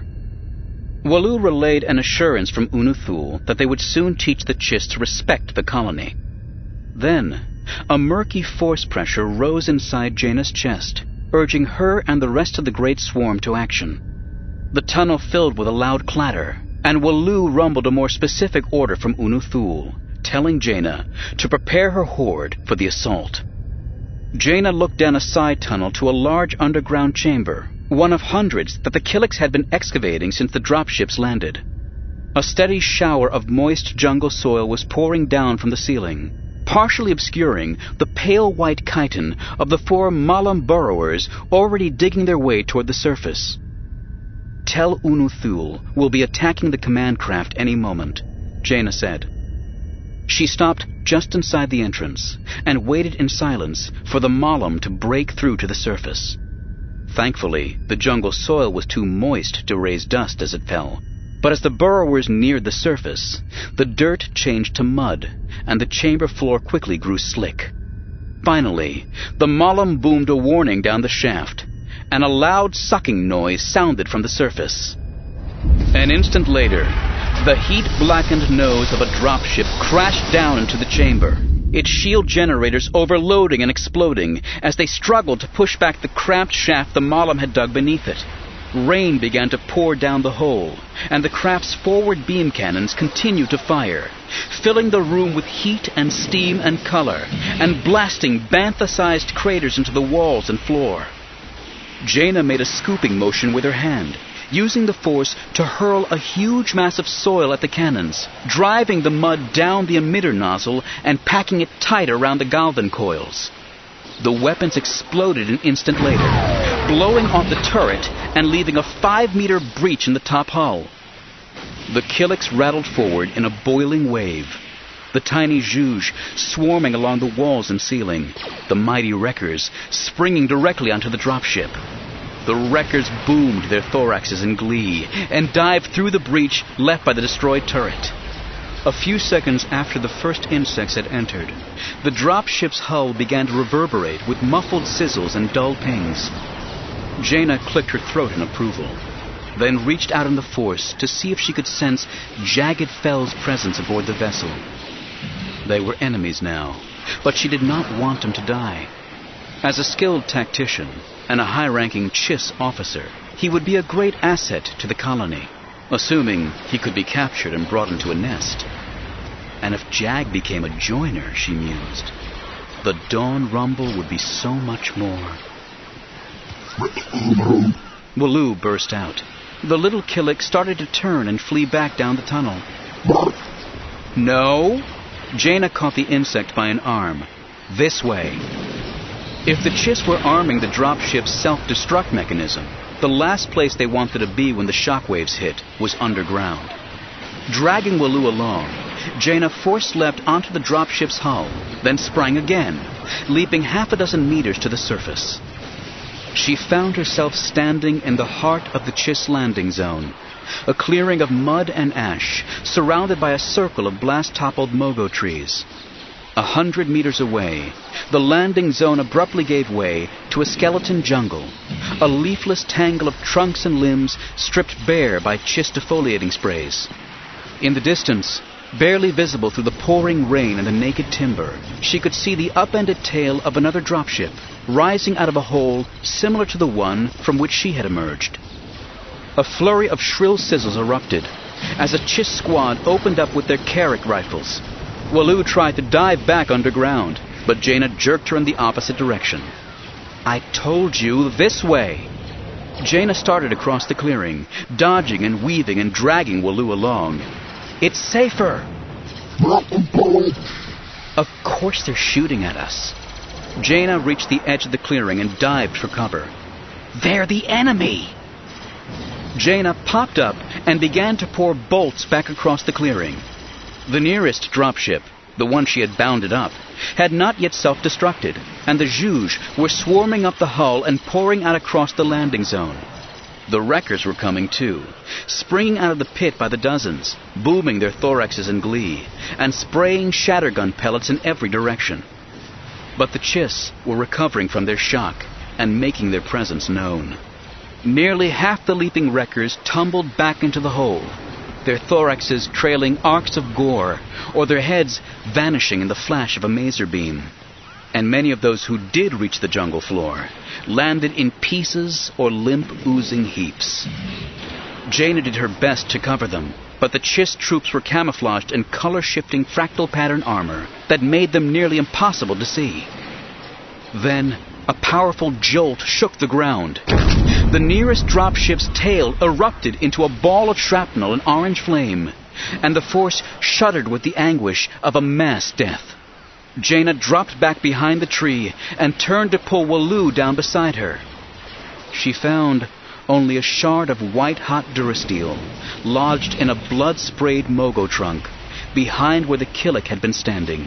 S1: Waloo relayed an assurance from Unu Thul that they would soon teach the Chiss to respect the colony. Then, a murky force pressure rose inside Jaina's chest, urging her and the rest of the great swarm to action. The tunnel filled with a loud clatter, and Waloo rumbled a more specific order from Unu Thul, telling Jaina to prepare her horde for the assault. Jaina looked down a side tunnel to a large underground chamber, one of hundreds that the Killiks had been excavating since the dropships landed. A steady shower of moist jungle soil was pouring down from the ceiling, partially obscuring the pale white chitin of the 4 Malam burrowers already digging their way toward the surface. "Tell Unu Thul we'll be attacking the command craft any moment," Jaina said. She stopped just inside the entrance and waited in silence for the Malam to break through to the surface. Thankfully, the jungle soil was too moist to raise dust as it fell, but as the burrowers neared the surface, the dirt changed to mud, and the chamber floor quickly grew slick. Finally, the Malam boomed a warning down the shaft, and a loud sucking noise sounded from the surface. An instant later, the heat-blackened nose of a dropship crashed down into the chamber, its shield generators overloading and exploding as they struggled to push back the cramped shaft the Malam had dug beneath it. Rain began to pour down the hole, and the craft's forward beam cannons continued to fire, filling the room with heat and steam and color, and blasting bantha-sized craters into the walls and floor. Jaina made a scooping motion with her hand, using the force to hurl a huge mass of soil at the cannons, driving the mud down the emitter nozzle and packing it tight around the Galvan coils. The weapons exploded an instant later, blowing off the turret and leaving a 5-meter breach in the top hull. The Killiks rattled forward in a boiling wave, the tiny Zhuge swarming along the walls and ceiling, the mighty wreckers springing directly onto the dropship. The wreckers boomed their thoraxes in glee and dived through the breach left by the destroyed turret. A few seconds after the first insects had entered, the dropship's hull began to reverberate with muffled sizzles and dull pings. Jaina clicked her throat in approval, then reached out in the force to see if she could sense Jagged Fell's presence aboard the vessel. They were enemies now, but she did not want them to die. As a skilled tactician and a high-ranking Chiss officer, he would be a great asset to the colony, assuming he could be captured and brought into a nest. And if Jag became a joiner, she mused, the Dawn Rumble would be so much more. Waloo burst out. The little Killik started to turn and flee back down the tunnel. "No!" Jaina caught the insect by an arm. "This way." If the Chiss were arming the dropship's self-destruct mechanism, the last place they wanted to be when the shockwaves hit was underground. Dragging Waloo along, Jaina force-leapt onto the dropship's hull, then sprang again, leaping half a dozen meters to the surface. She found herself standing in the heart of the Chiss landing zone, a clearing of mud and ash, surrounded by a circle of blast-toppled mogo trees. 100 meters away, the landing zone abruptly gave way to a skeleton jungle, a leafless tangle of trunks and limbs stripped bare by Chiss defoliating sprays. In the distance, barely visible through the pouring rain and the naked timber, she could see the upended tail of another dropship, rising out of a hole similar to the one from which she had emerged. A flurry of shrill sizzles erupted as a Chiss squad opened up with their Carrack rifles. Waloo tried to dive back underground, but Jaina jerked her in the opposite direction. "I told you, this way!" Jaina started across the clearing, dodging and weaving and dragging Waloo along. "It's safer!" "Of course they're shooting at us." Jaina reached the edge of the clearing and dived for cover. "They're the enemy!" Jaina popped up and began to pour bolts back across the clearing. The nearest dropship, the one she had bounded up, had not yet self-destructed, and the Zhuge were swarming up the hull and pouring out across the landing zone. The wreckers were coming too, springing out of the pit by the dozens, booming their thoraxes in glee, and spraying shattergun pellets in every direction. But the Chiss were recovering from their shock and making their presence known. Nearly half the leaping wreckers tumbled back into the hole, their thoraxes trailing arcs of gore, or their heads vanishing in the flash of a maser beam. And many of those who did reach the jungle floor landed in pieces or limp, oozing heaps. Jaina did her best to cover them, but the Chiss troops were camouflaged in color-shifting fractal pattern armor that made them nearly impossible to see. Then, a powerful jolt shook the ground. The nearest dropship's tail erupted into a ball of shrapnel and orange flame, and the force shuddered with the anguish of a mass death. Jaina dropped back behind the tree and turned to pull Waloo down beside her. She found only a shard of white-hot durasteel, lodged in a blood-sprayed mogo trunk, behind where the Killik had been standing.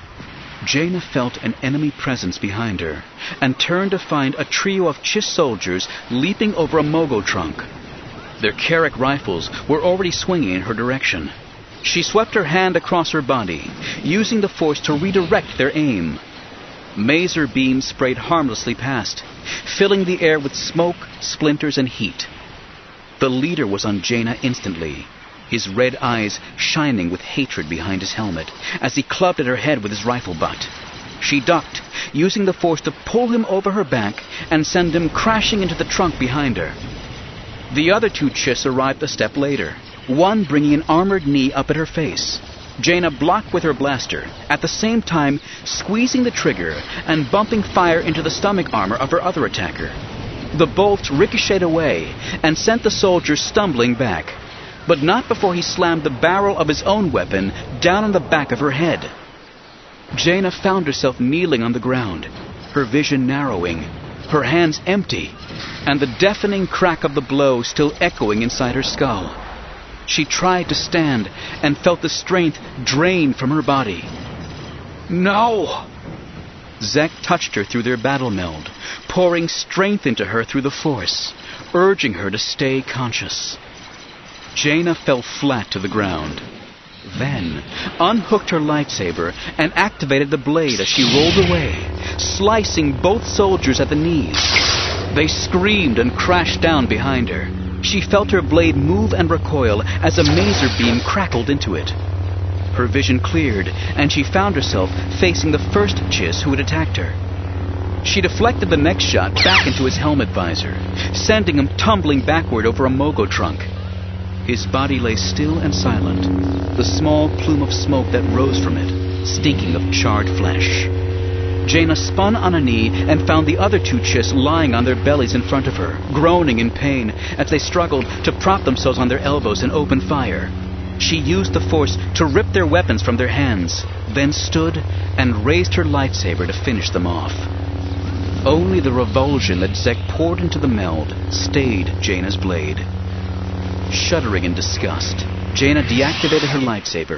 S1: Jaina felt an enemy presence behind her, and turned to find a trio of Chiss soldiers leaping over a mogo trunk. Their Carrack rifles were already swinging in her direction. She swept her hand across her body, using the force to redirect their aim. Maser beams sprayed harmlessly past, filling the air with smoke, splinters, and heat. The leader was on Jaina instantly, his red eyes shining with hatred behind his helmet, as he clubbed at her head with his rifle butt. She ducked, using the force to pull him over her back and send him crashing into the trunk behind her. The other two Chiss arrived a step later, one bringing an armored knee up at her face. Jaina blocked with her blaster, at the same time squeezing the trigger and bumping fire into the stomach armor of her other attacker. The bolts ricocheted away and sent the soldier stumbling back, but not before he slammed the barrel of his own weapon down on the back of her head. Jaina found herself kneeling on the ground, her vision narrowing, her hands empty, and the deafening crack of the blow still echoing inside her skull. She tried to stand and felt the strength drain from her body. "No!" Zek touched her through their battle meld, pouring strength into her through the force, urging her to stay conscious. Jaina fell flat to the ground, then unhooked her lightsaber and activated the blade as she rolled away, slicing both soldiers at the knees. They screamed and crashed down behind her. She felt her blade move and recoil as a maser beam crackled into it. Her vision cleared, and she found herself facing the first Chiss who had attacked her. She deflected the next shot back into his helmet visor, sending him tumbling backward over a mogo trunk. His body lay still and silent, the small plume of smoke that rose from it, stinking of charred flesh. Jaina spun on a knee and found the other two Chiss lying on their bellies in front of her, groaning in pain as they struggled to prop themselves on their elbows and open fire. She used the force to rip their weapons from their hands, then stood and raised her lightsaber to finish them off. Only the revulsion that Zek poured into the meld stayed Jaina's blade. Shuddering in disgust, Jaina deactivated her lightsaber,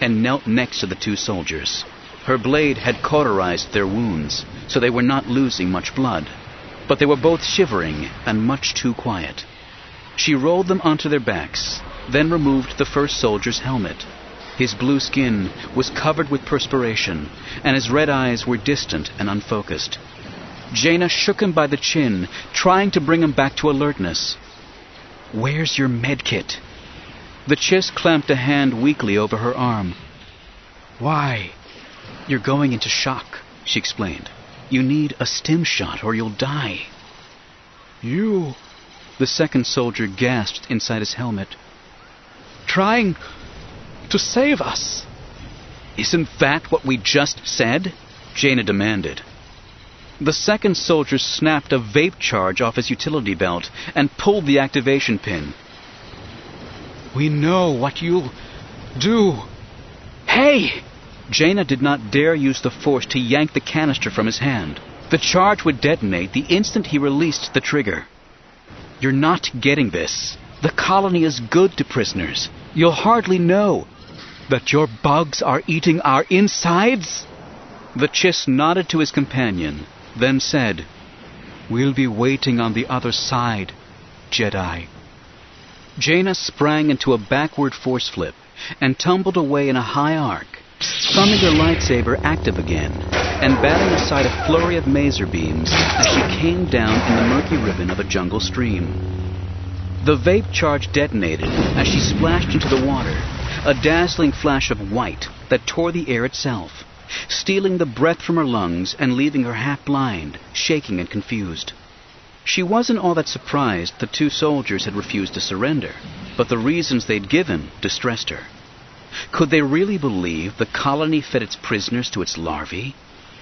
S1: and knelt next to the two soldiers. Her blade had cauterized their wounds, so they were not losing much blood, but they were both shivering and much too quiet. She rolled them onto their backs, then removed the first soldier's helmet. His blue skin was covered with perspiration, and his red eyes were distant and unfocused. Jaina shook him by the chin, trying to bring him back to alertness. "Where's your medkit?" The Chiss clamped a hand weakly over her arm. "Why? You're going into shock," she explained. "You need a stim shot or you'll die." "You?" The second soldier gasped inside his helmet. "Trying to save us." "Isn't that what we just said?" Jaina demanded. The second soldier snapped a vape charge off his utility belt and pulled the activation pin. "We know what you'll do." "Hey!" Jaina did not dare use the force to yank the canister from his hand. The charge would detonate the instant he released the trigger. "You're not getting this. The colony is good to prisoners. You'll hardly know that your bugs are eating our insides." The Chiss nodded to his companion, then said, "We'll be waiting on the other side, Jedi." Jaina sprang into a backward force flip and tumbled away in a high arc, thumbing her lightsaber active again and batting aside a flurry of mazer beams as she came down in the murky ribbon of a jungle stream. The vape charge detonated as she splashed into the water, a dazzling flash of white that tore the air itself, stealing the breath from her lungs and leaving her half blind, shaking and confused. She wasn't all that surprised the two soldiers had refused to surrender, but the reasons they'd given distressed her. Could they really believe the colony fed its prisoners to its larvae?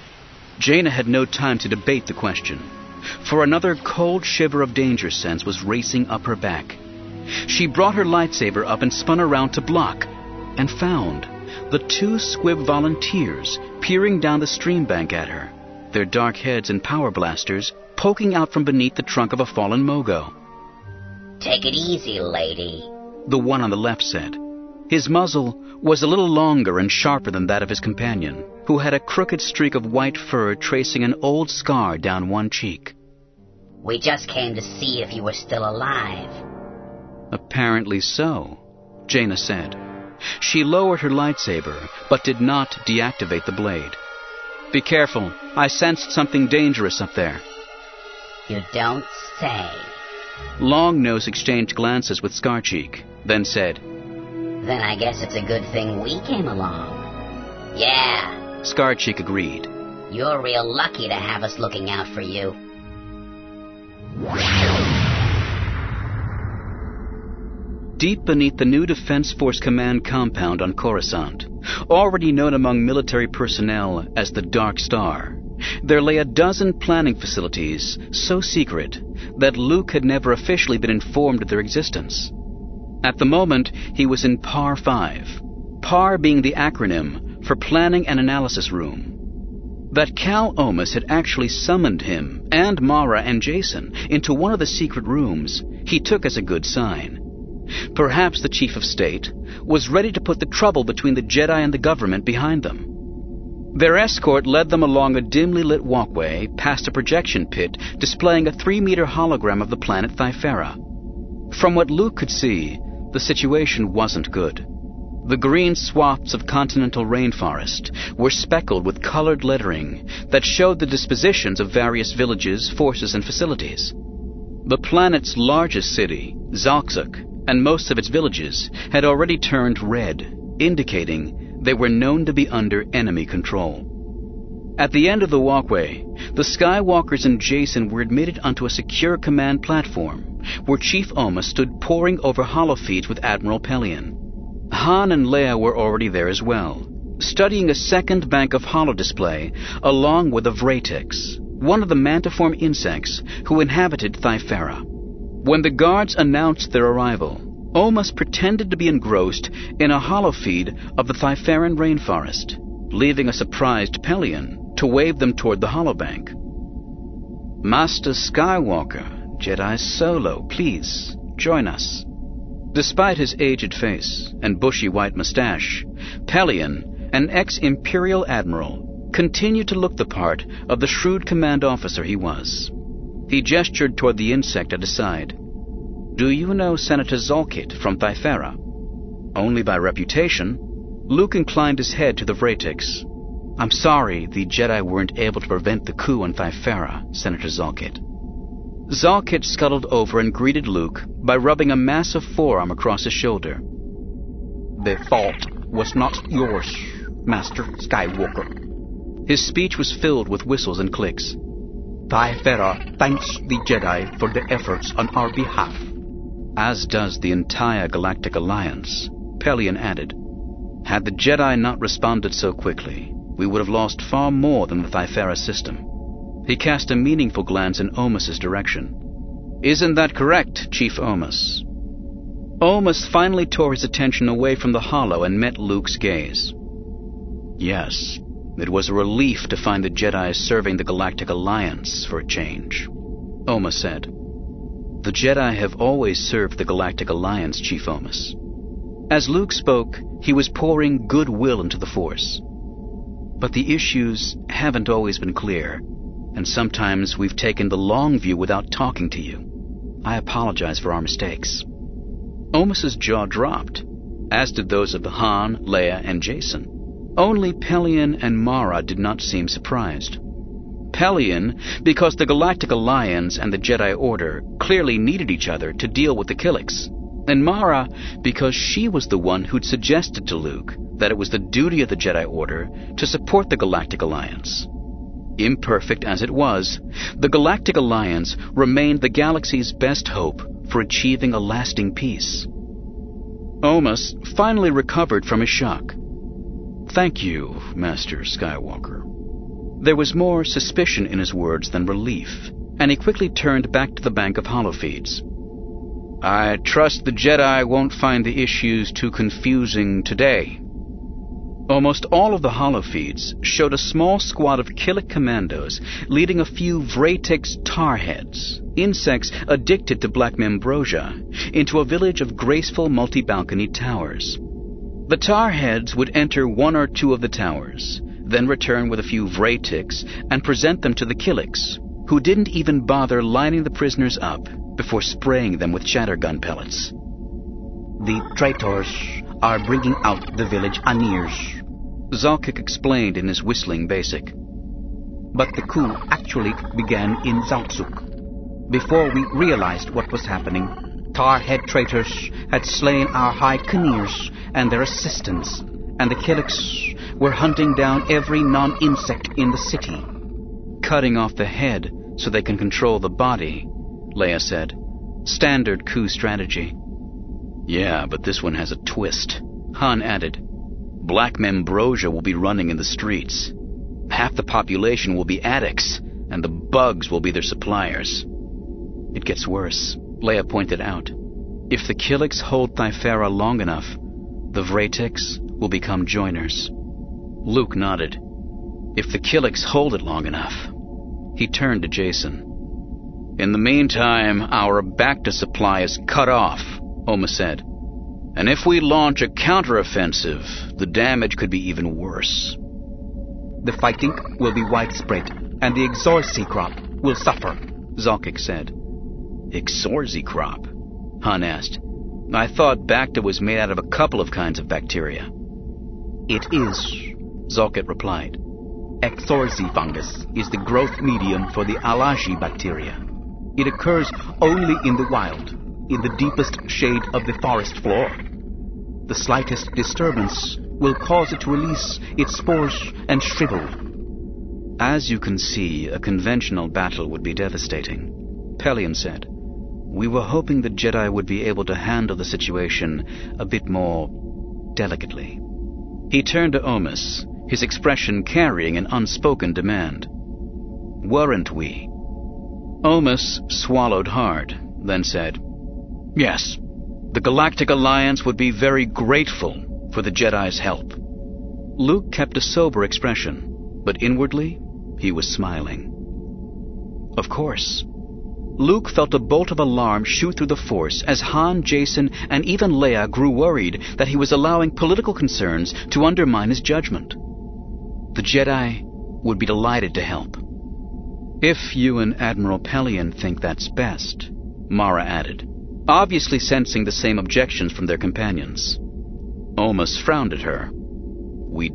S1: Jaina had no time to debate the question, for another cold shiver of danger sense was racing up her back. She brought her lightsaber up and spun around to block, and found the two Squib volunteers peering down the stream bank at her, their dark heads and power blasters poking out from beneath the trunk of a fallen Mogo.
S4: "Take it easy, lady,"
S1: the one on the left said. His muzzle was a little longer and sharper than that of his companion, who had a crooked streak of white fur tracing an old scar down one cheek.
S4: "We just came to see if you were still alive."
S1: "Apparently so," Jaina said. She lowered her lightsaber, but did not deactivate the blade. "Be careful. I sensed something dangerous up there."
S4: "You don't say."
S1: Longnose exchanged glances with Scarcheek, then said,
S4: "Then I guess it's a good thing we came along." "Yeah,"
S1: Scarcheek agreed.
S4: "You're real lucky to have us looking out for you."
S1: Deep beneath the new Defense Force Command compound on Coruscant, already known among military personnel as the Dark Star, there lay a dozen planning facilities so secret that Luke had never officially been informed of their existence. At the moment, he was in PAR 5, PAR being the acronym for Planning and Analysis Room. That Cal Omus had actually summoned him and Mara and Jason into one of the secret rooms he took as a good sign. Perhaps the Chief of State was ready to put the trouble between the Jedi and the government behind them. Their escort led them along a dimly lit walkway past a projection pit displaying a 3-meter hologram of the planet Thyfera. From what Luke could see, the situation wasn't good. The green swaths of continental rainforest were speckled with colored lettering that showed the dispositions of various villages, forces, and facilities. The planet's largest city, Zalxuk, and most of its villages had already turned red, indicating they were known to be under enemy control. At the end of the walkway, the Skywalkers and Jason were admitted onto a secure command platform, where Chief Omus stood poring over holofeeds with Admiral Pelion. Han and Leia were already there as well, studying a second bank of holodisplay along with a Vratex, one of the mantiform insects who inhabited Thyfera. When the guards announced their arrival, Omus pretended to be engrossed in a holofeed of the Thyferan rainforest, leaving a surprised Pelion to wave them toward the holobank. "Master Skywalker, Jedi Solo, please, join us." Despite his aged face and bushy white mustache, Pelion, an ex-Imperial admiral, continued to look the part of the shrewd command officer he was. He gestured toward the insect at his side. "Do you know Senator Zalkit from Thyfera?" "Only by reputation." Luke inclined his head to the Vratix. "I'm sorry the Jedi weren't able to prevent the coup on Thyfera, Senator Zalkit." Zalkit scuttled over and greeted Luke by rubbing a massive forearm across his shoulder. "The fault was not yours, Master Skywalker." His speech was filled with whistles and clicks. "Thyfera thanks the Jedi for their efforts on our behalf." "As does the entire Galactic Alliance," Pelion added. "Had the Jedi not responded so quickly, we would have lost far more than the Thyfera system." He cast a meaningful glance in Omus's direction. "Isn't that correct, Chief Omus?" Omus finally tore his attention away from the holo and met Luke's gaze. "Yes, it was a relief to find the Jedi serving the Galactic Alliance for a change," Omus said. "The Jedi have always served the Galactic Alliance, Chief Omus." As Luke spoke, he was pouring goodwill into the Force. "But the issues haven't always been clear, and sometimes we've taken the long view without talking to you. I apologize for our mistakes." Omus's jaw dropped, as did those of Han, Leia, and Jason. Only Pelion and Mara did not seem surprised. Pelion, because the Galactic Alliance and the Jedi Order clearly needed each other to deal with the Killiks, and Mara because she was the one who'd suggested to Luke that it was the duty of the Jedi Order to support the Galactic Alliance. Imperfect as it was, the Galactic Alliance remained the galaxy's best hope for achieving a lasting peace. Omus finally recovered from his shock. "Thank you, Master Skywalker." There was more suspicion in his words than relief, and he quickly turned back to the bank of holofeeds. "I trust the Jedi won't find the issues too confusing today." Almost all of the holofeeds showed a small squad of Killik commandos leading a few Vratix tarheads, insects addicted to black membrosia, into a village of graceful multi-balconied towers. The tarheads would enter one or two of the towers, then return with a few Vratix and present them to the Killiks, who didn't even bother lining the prisoners up before spraying them with shattergun pellets. "The traitors are bringing out the village Anirs," Zalkit explained in his whistling basic. "But the coup actually began in Zaltsuk. Before we realized what was happening, Tarhead traitors had slain our High Kanirs and their assistants, and the Killiks were hunting down every non-insect in the city." "Cutting off the head so they can control the body," Leia said. "Standard coup strategy." "Yeah, but this one has a twist," Han added. "Black membrosia will be running in the streets. Half the population will be addicts, and the bugs will be their suppliers." "It gets worse," Leia pointed out. "If the Killiks hold Thyfera long enough, the Vratix will become joiners." Luke nodded. "If the Killiks hold it long enough." He turned to Jason. "In the meantime, our Bacta supply is cut off," Omus said. "And if we launch a counteroffensive, the damage could be even worse." "The fighting will be widespread, and the Exorzi crop will suffer," Zalkit said. "Exorzi crop?" Han asked. "I thought Bacta was made out of a couple of kinds of bacteria." "It is," Zalkit replied. "Exorzi fungus is the growth medium for the Alaji bacteria. It occurs only in the wild, in the deepest shade of the forest floor. The slightest disturbance will cause it to release its spores and shrivel." "As you can see, a conventional battle would be devastating," Pelion said. "We were hoping the Jedi would be able to handle the situation a bit more delicately." He turned to Omus, his expression carrying an unspoken demand. "Weren't we?" Omus swallowed hard, then said, "Yes, the Galactic Alliance would be very grateful for the Jedi's help." Luke kept a sober expression, but inwardly he was smiling. "Of course." Luke felt a bolt of alarm shoot through the Force as Han, Jason, and even Leia grew worried that he was allowing political concerns to undermine his judgment. The Jedi would be delighted to help. If you and Admiral Pelion think that's best, Mara added, obviously sensing the same objections from their companions. Omus frowned at her. We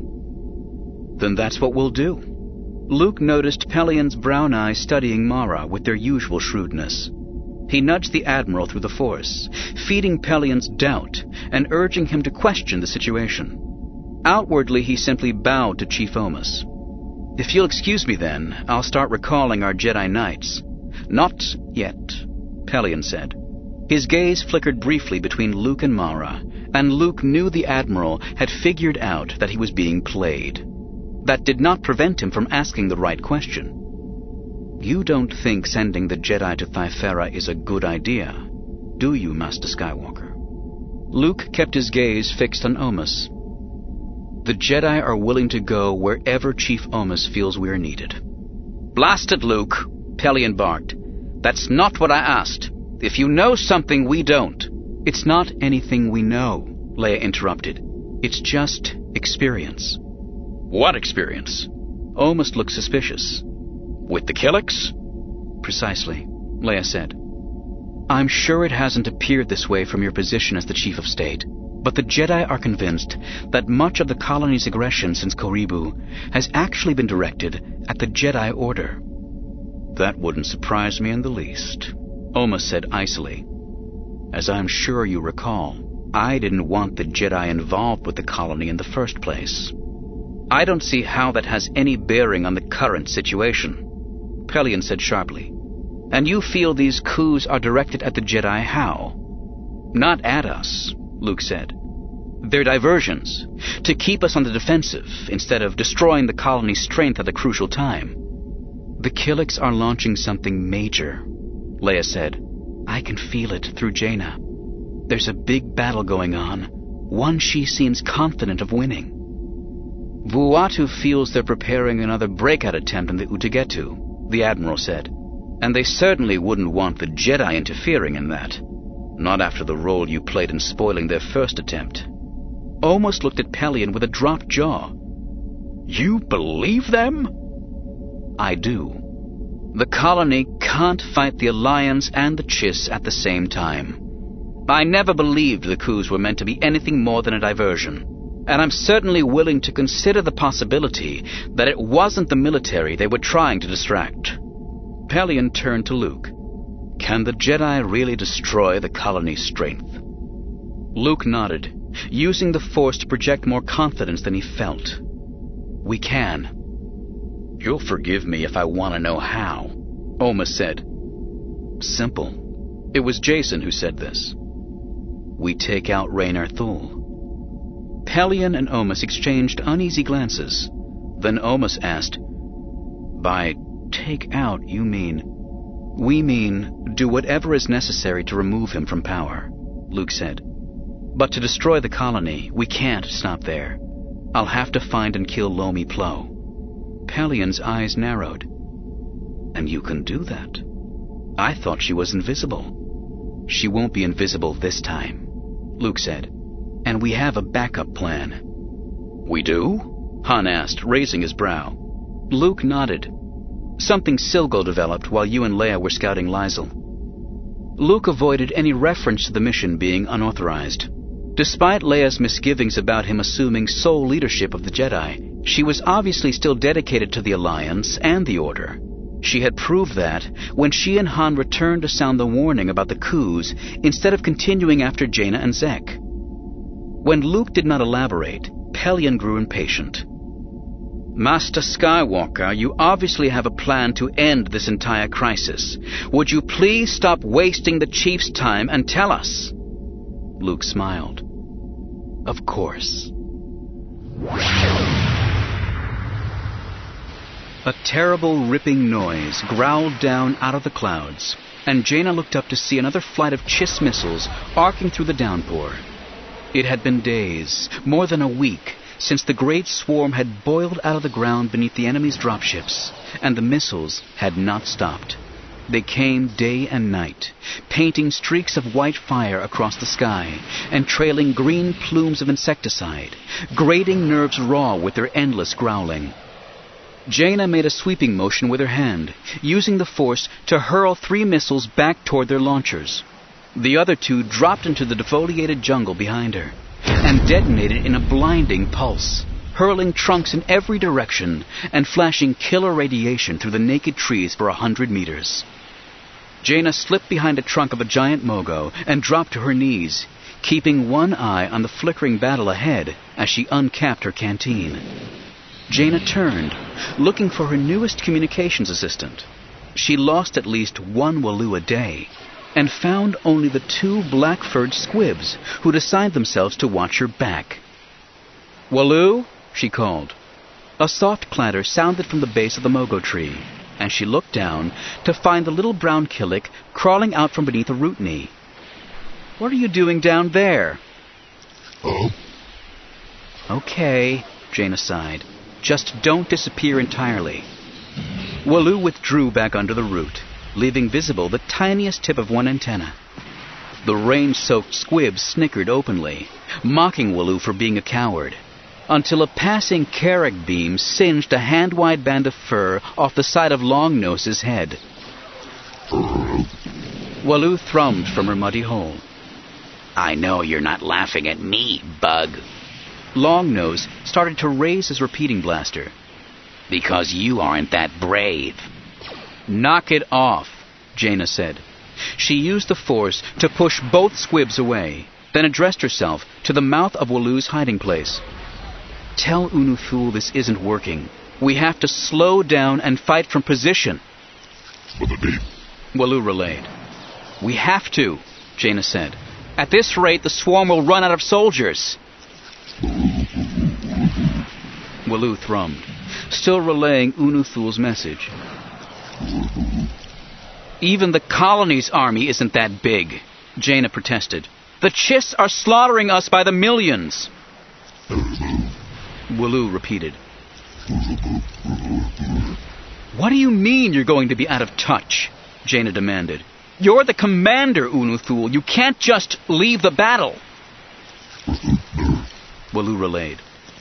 S1: do. Then that's what we'll do. Luke noticed Pelion's brown eyes studying Mara with their usual shrewdness. He nudged the Admiral through the Force, feeding Pelion's doubt and urging him to question the situation. Outwardly, he simply bowed to Chief Omus. If you'll excuse me then, I'll start recalling our Jedi Knights. Not yet, Pelion said. His gaze flickered briefly between Luke and Mara, and Luke knew the Admiral had figured out that he was being played. That did not prevent him from asking the right question. You don't think sending the Jedi to Thyfera is a good idea, do you, Master Skywalker? Luke kept his gaze fixed on Omus. The Jedi are willing to go wherever Chief Omus feels we're needed. Blast it, Luke, Pelion barked. That's not what I asked. If you know something we don't. It's not anything we know, Leia interrupted. It's just experience. What experience? Omus looked suspicious. With the Killiks? Precisely, Leia said. I'm sure it hasn't appeared this way from your position as the Chief of State, but the Jedi are convinced that much of the colony's aggression since Koribu has actually been directed at the Jedi Order. That wouldn't surprise me in the least, Omus said icily. As I'm sure you recall, I didn't want the Jedi involved with the colony in the first place. I don't see how that has any bearing on the current situation, Pelion said sharply. And you feel these coups are directed at the Jedi how? Not at us, Luke said. They're diversions, to keep us on the defensive instead of destroying the colony's strength at a crucial time. The Killiks are launching something major, Leia said. I can feel it through Jaina. There's a big battle going on, one she seems confident of winning. Vuatu feels they're preparing another breakout attempt in the Utugetu, the Admiral said, and they certainly wouldn't want the Jedi interfering in that. Not after the role you played in spoiling their first attempt. Omus looked at Pelion with a dropped jaw. You believe them? I do. The colony can't fight the Alliance and the Chiss at the same time. I never believed the coups were meant to be anything more than a diversion. And I'm certainly willing to consider the possibility that it wasn't the military they were trying to distract. Pelion turned to Luke. Can the Jedi really destroy the colony's strength? Luke nodded, using the Force to project more confidence than he felt. We can. You'll forgive me if I want to know how, Omus said. Simple. It was Jason who said this. We take out Raynor Thul. Pelion and Omus exchanged uneasy glances. Then Omus asked, By take out, you mean... We mean do whatever is necessary to remove him from power, Luke said. But to destroy the colony, we can't stop there. I'll have to find and kill Lomi Plo. Pelion's eyes narrowed. And you can do that? I thought she was invisible. She won't be invisible this time, Luke said. And we have a backup plan. We do? Han asked, raising his brow. Luke nodded. Something Silgo developed while you and Leia were scouting Lyzel. Luke avoided any reference to the mission being unauthorized. Despite Leia's misgivings about him assuming sole leadership of the Jedi, she was obviously still dedicated to the Alliance and the Order. She had proved that when she and Han returned to sound the warning about the coups instead of continuing after Jaina and Zek. When Luke did not elaborate, Pelion grew impatient. Master Skywalker, you obviously have a plan to end this entire crisis. Would you please stop wasting the Chief's time and tell us? Luke smiled. Of course. A terrible ripping noise growled down out of the clouds, and Jaina looked up to see another flight of Chiss missiles arcing through the downpour. It had been days, more than a week, since the great swarm had boiled out of the ground beneath the enemy's dropships, and the missiles had not stopped. They came day and night, painting streaks of white fire across the sky and trailing green plumes of insecticide, grating nerves raw with their endless growling. Jaina made a sweeping motion with her hand, using the force to hurl 3 missiles back toward their launchers. The other 2 dropped into the defoliated jungle behind her and detonated in a blinding pulse, hurling trunks in every direction and flashing killer radiation through the naked trees for 100 meters. Jaina slipped behind a trunk of a giant mogo and dropped to her knees, keeping one eye on the flickering battle ahead as she uncapped her canteen. Jaina turned, looking for her newest communications assistant. She lost at least 1 Waloo a day, and found only the 2 black-furred squibs who'd assigned themselves to watch her back. "Waloo?" she called. A soft clatter sounded from the base of the mogo tree, and she looked down to find the little brown killick crawling out from beneath a root knee. "What are you doing down there?"
S3: Oh?
S1: "Okay," Jaina sighed. "Just don't disappear entirely." Waloo withdrew back under the root, leaving visible the tiniest tip of one antenna. The rain-soaked squib snickered openly, mocking Waloo for being a coward, until a passing carrot beam singed a hand-wide band of fur off the side of Longnose's head. Waloo thrummed from her muddy hole.
S2: I know you're not laughing at me, Bug.
S1: Longnose started to raise his repeating blaster.
S2: Because you aren't that brave.
S1: "Knock it off," Jaina said. She used the force to push both squibs away, then addressed herself to the mouth of Waloo's hiding place. "Tell Unuthul this isn't working. We have to slow down and fight from position," Waloo relayed. "We have to," Jaina said. "At this rate, the swarm will run out of soldiers." Waloo thrummed, still relaying Unuthul's message. "Even the colony's army isn't that big," Jaina protested. "The Chiss are slaughtering us by the millions." Waloo repeated. "What do you mean you're going to be out of touch?" Jaina demanded. "You're the commander, Unuthul. You can't just leave the battle." Waloo relayed.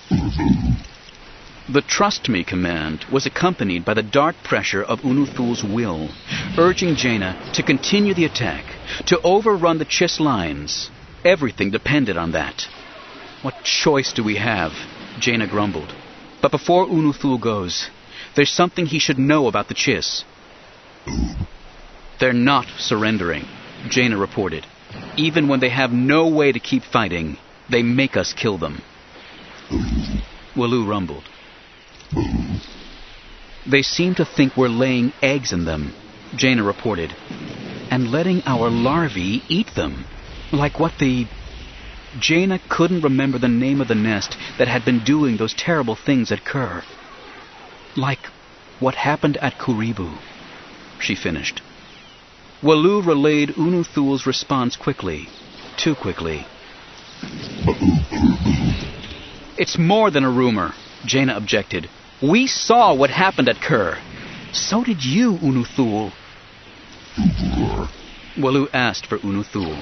S1: The "Trust Me" command was accompanied by the dark pressure of Unuthul's will, urging Jaina to continue the attack, to overrun the Chiss lines. Everything depended on that. "What choice do we have?" Jaina grumbled. "But before Unuthul goes, there's something he should know about the Chiss." "They're not surrendering," Jaina reported. "Even when they have no way to keep fighting, they make us kill them." Waloo rumbled. "They seem to think we're laying eggs in them," Jaina reported, "and letting our larvae eat them. Like what the..." Jaina couldn't remember the name of the nest that had been doing those terrible things at Kur. "Like what happened at Kuribu," she finished. Waloo relayed Unuthul's response quickly, too quickly. "It's more than a rumor," Jaina objected. "We saw what happened at Kur. So did you, Unuthul." Waloo asked for Unuthul.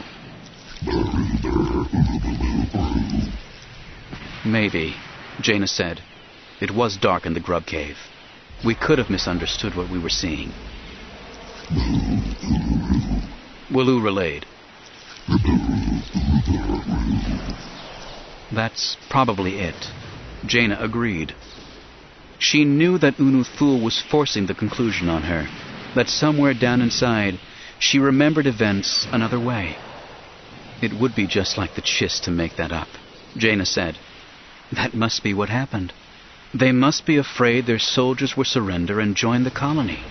S1: "Maybe," Jaina said. "It was dark in the grub cave. We could have misunderstood what we were seeing." Waloo relayed. "That's probably it," Jaina agreed. She knew that Unuthul was forcing the conclusion on her, that somewhere down inside she remembered events another way. "It would be just like the Chiss to make that up," Jaina said. "That must be what happened. They must be afraid their soldiers will surrender and join the colony."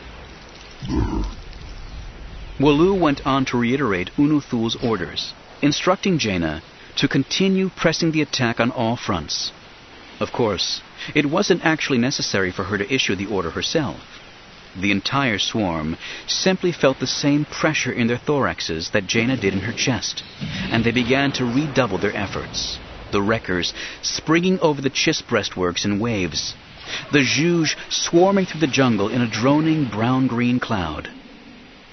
S1: Waloo went on to reiterate Unuthul's orders, instructing Jaina to continue pressing the attack on all fronts. Of course, it wasn't actually necessary for her to issue the order herself. The entire swarm simply felt the same pressure in their thoraxes that Jaina did in her chest, and they began to redouble their efforts, the wreckers springing over the Chiss breastworks in waves, the Zhuge swarming through the jungle in a droning brown-green cloud.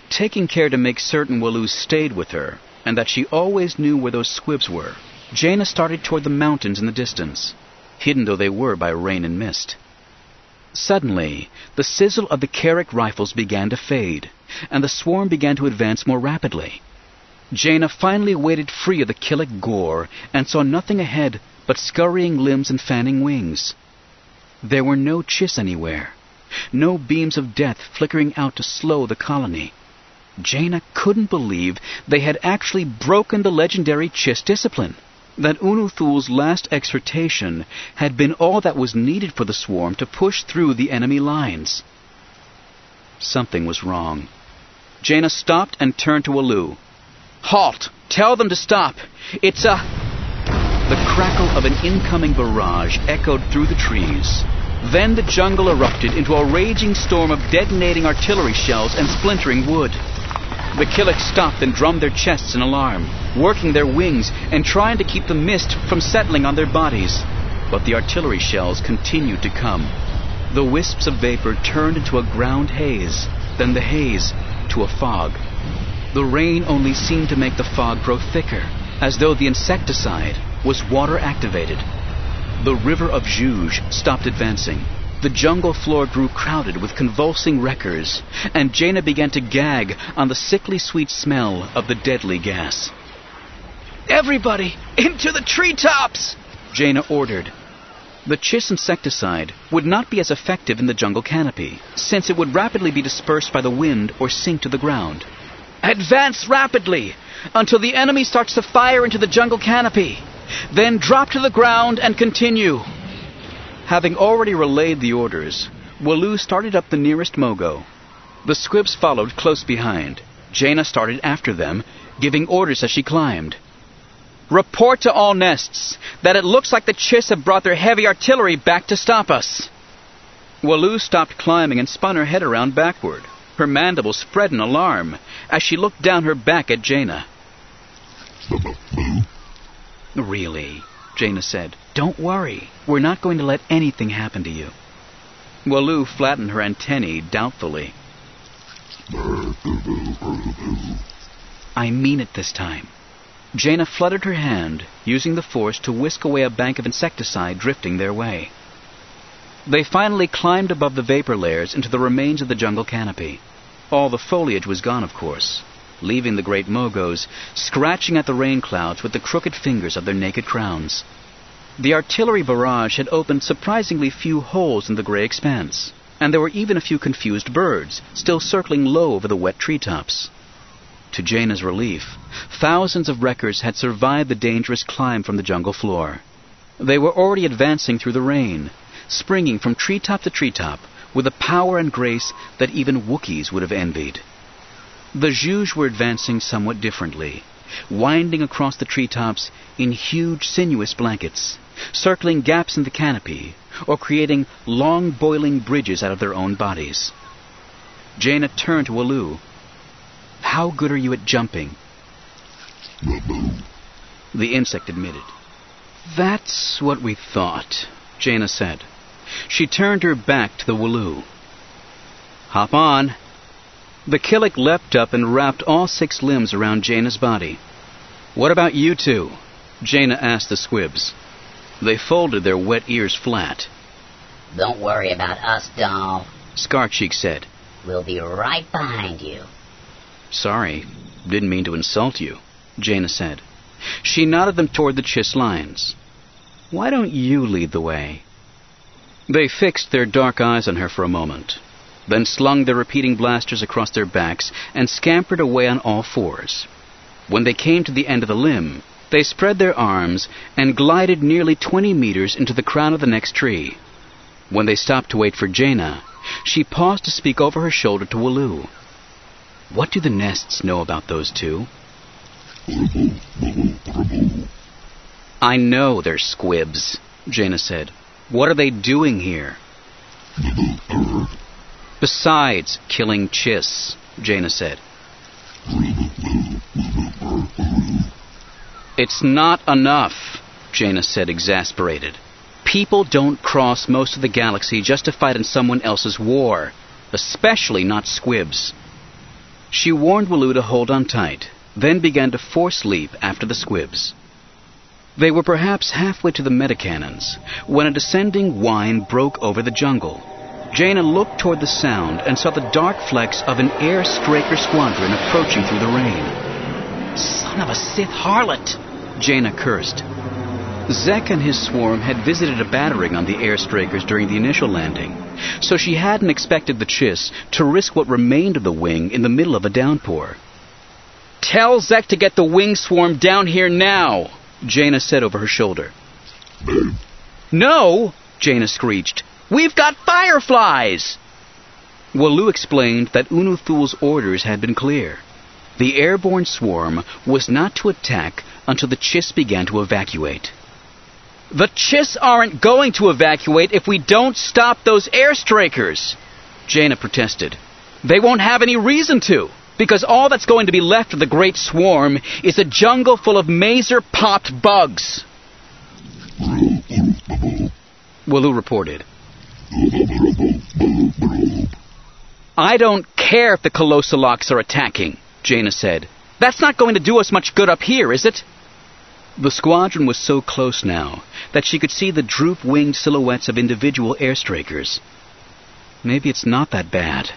S1: Taking care to make certain Waloo stayed with her, and that she always knew where those squibs were, Jaina started toward the mountains in the distance, hidden though they were by rain and mist. Suddenly, the sizzle of the Carrick rifles began to fade, and the swarm began to advance more rapidly. Jaina finally waded free of the Killick gore and saw nothing ahead but scurrying limbs and fanning wings. There were no Chiss anywhere, no beams of death flickering out to slow the colony. Jaina couldn't believe they had actually broken the legendary Chiss discipline, that Unuthul's last exhortation had been all that was needed for the swarm to push through the enemy lines. Something was wrong. Jaina stopped and turned to Waloo. "Halt! Tell them to stop! It's a..." The crackle of an incoming barrage echoed through the trees. Then the jungle erupted into a raging storm of detonating artillery shells and splintering wood. The Killick stopped and drummed their chests in alarm, working their wings and trying to keep the mist from settling on their bodies. But the artillery shells continued to come. The wisps of vapor turned into a ground haze, then the haze to a fog. The rain only seemed to make the fog grow thicker, as though the insecticide was water-activated. The river of Zhuge stopped advancing. The jungle floor grew crowded with convulsing wreckers, and Jaina began to gag on the sickly sweet smell of the deadly gas. "Everybody, into the treetops!" Jaina ordered. The Chiss insecticide would not be as effective in the jungle canopy, since it would rapidly be dispersed by the wind or sink to the ground. "Advance rapidly, until the enemy starts to fire into the jungle canopy. Then drop to the ground and continue." Having already relayed the orders, Waloo started up the nearest mogo. The squibs followed close behind. Jaina started after them, giving orders as she climbed. "Report to all nests that it looks like the Chiss have brought their heavy artillery back to stop us." Waloo stopped climbing and spun her head around backward. Her mandibles spread in alarm as she looked down her back at Jaina. "Really," Jaina said. "Don't worry. We're not going to let anything happen to you." Waloo flattened her antennae doubtfully. "I mean it this time." Jaina fluttered her hand, using the force to whisk away a bank of insecticide drifting their way. They finally climbed above the vapor layers into the remains of the jungle canopy. All the foliage was gone, of course, leaving the great mogos scratching at the rain clouds with the crooked fingers of their naked crowns. The artillery barrage had opened surprisingly few holes in the gray expanse, and there were even a few confused birds still circling low over the wet treetops. To Jaina's relief, thousands of wreckers had survived the dangerous climb from the jungle floor. They were already advancing through the rain, springing from treetop to treetop with a power and grace that even Wookiees would have envied. The Zhuge were advancing somewhat differently, winding across the treetops in huge sinuous blankets, circling gaps in the canopy, or creating long boiling bridges out of their own bodies. Jaina turned to Waloo. "How good are you at jumping?" The insect admitted. "That's what we thought," Jaina said. She turned her back to the Waloo. "Hop on." The Killick leapt up and wrapped all 6 limbs around Jaina's body. "What about you two?" Jaina asked the squibs. They folded their wet ears flat.
S4: "Don't worry about us, doll,"
S1: Scarcheek said.
S4: "We'll be right behind you."
S1: "Sorry, didn't mean to insult you," Jaina said. She nodded them toward the Chiss lines. "Why don't you lead the way?" They fixed their dark eyes on her for a moment, then slung their repeating blasters across their backs and scampered away on all fours. When they came to the end of the limb, they spread their arms and glided nearly 20 meters into the crown of the next tree. When they stopped to wait for Jaina, she paused to speak over her shoulder to Waloo. "What do the nests know about those two?" "I know they're squibs," Jaina said. "What are they doing here?" "Besides killing Chiss," Jaina said. "It's not enough," Jaina said, exasperated. "People don't cross most of the galaxy just to fight in someone else's war, especially not squibs." She warned Walloo to hold on tight, then began to force leap after the squibs. They were perhaps halfway to the metacannons when a descending whine broke over the jungle. Jaina looked toward the sound and saw the dark flecks of an air straker squadron approaching through the rain.
S6: Son of a Sith harlot!
S1: Jaina cursed. Zek and his swarm had visited a battering on the air strakers during the initial landing, so she hadn't expected the Chiss to risk what remained of the wing in the middle of a downpour. "Tell Zek to get the wing swarm down here now," Jaina said over her shoulder. "No," Jaina screeched. "We've got fireflies!" Walloo explained that Unu Thul's orders had been clear. The airborne swarm was not to attack until the Chiss began to evacuate. "The Chiss aren't going to evacuate if we don't stop those air strakers," Jaina protested. "They won't have any reason to, because all that's going to be left of the great swarm is a jungle full of maser-popped bugs." Walloo reported. "I don't care if the Colossalox are attacking," Jaina said. "That's not going to do us much good up here, is it?" The squadron was so close now that she could see the droop-winged silhouettes of individual air strakers. Maybe it's not that bad.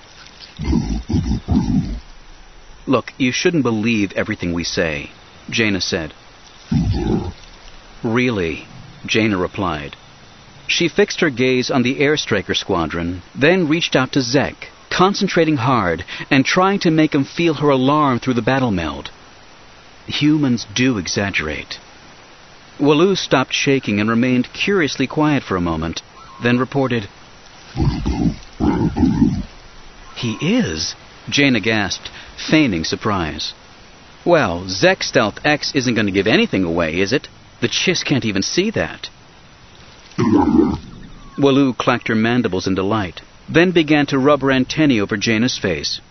S1: "Look, you shouldn't believe everything we say," Jaina said. "Really," Jaina replied. She fixed her gaze on the air straker squadron, then reached out to Zek, concentrating hard and trying to make him feel her alarm through the battle meld. Humans do exaggerate. Walloo stopped shaking and remained curiously quiet for a moment, then reported, "He is?" Jaina gasped, feigning surprise. "Well, Zek Stealth X isn't going to give anything away, is it? The Chiss can't even see that." Walloo clacked her mandibles in delight, then began to rub her antennae over Jaina's face.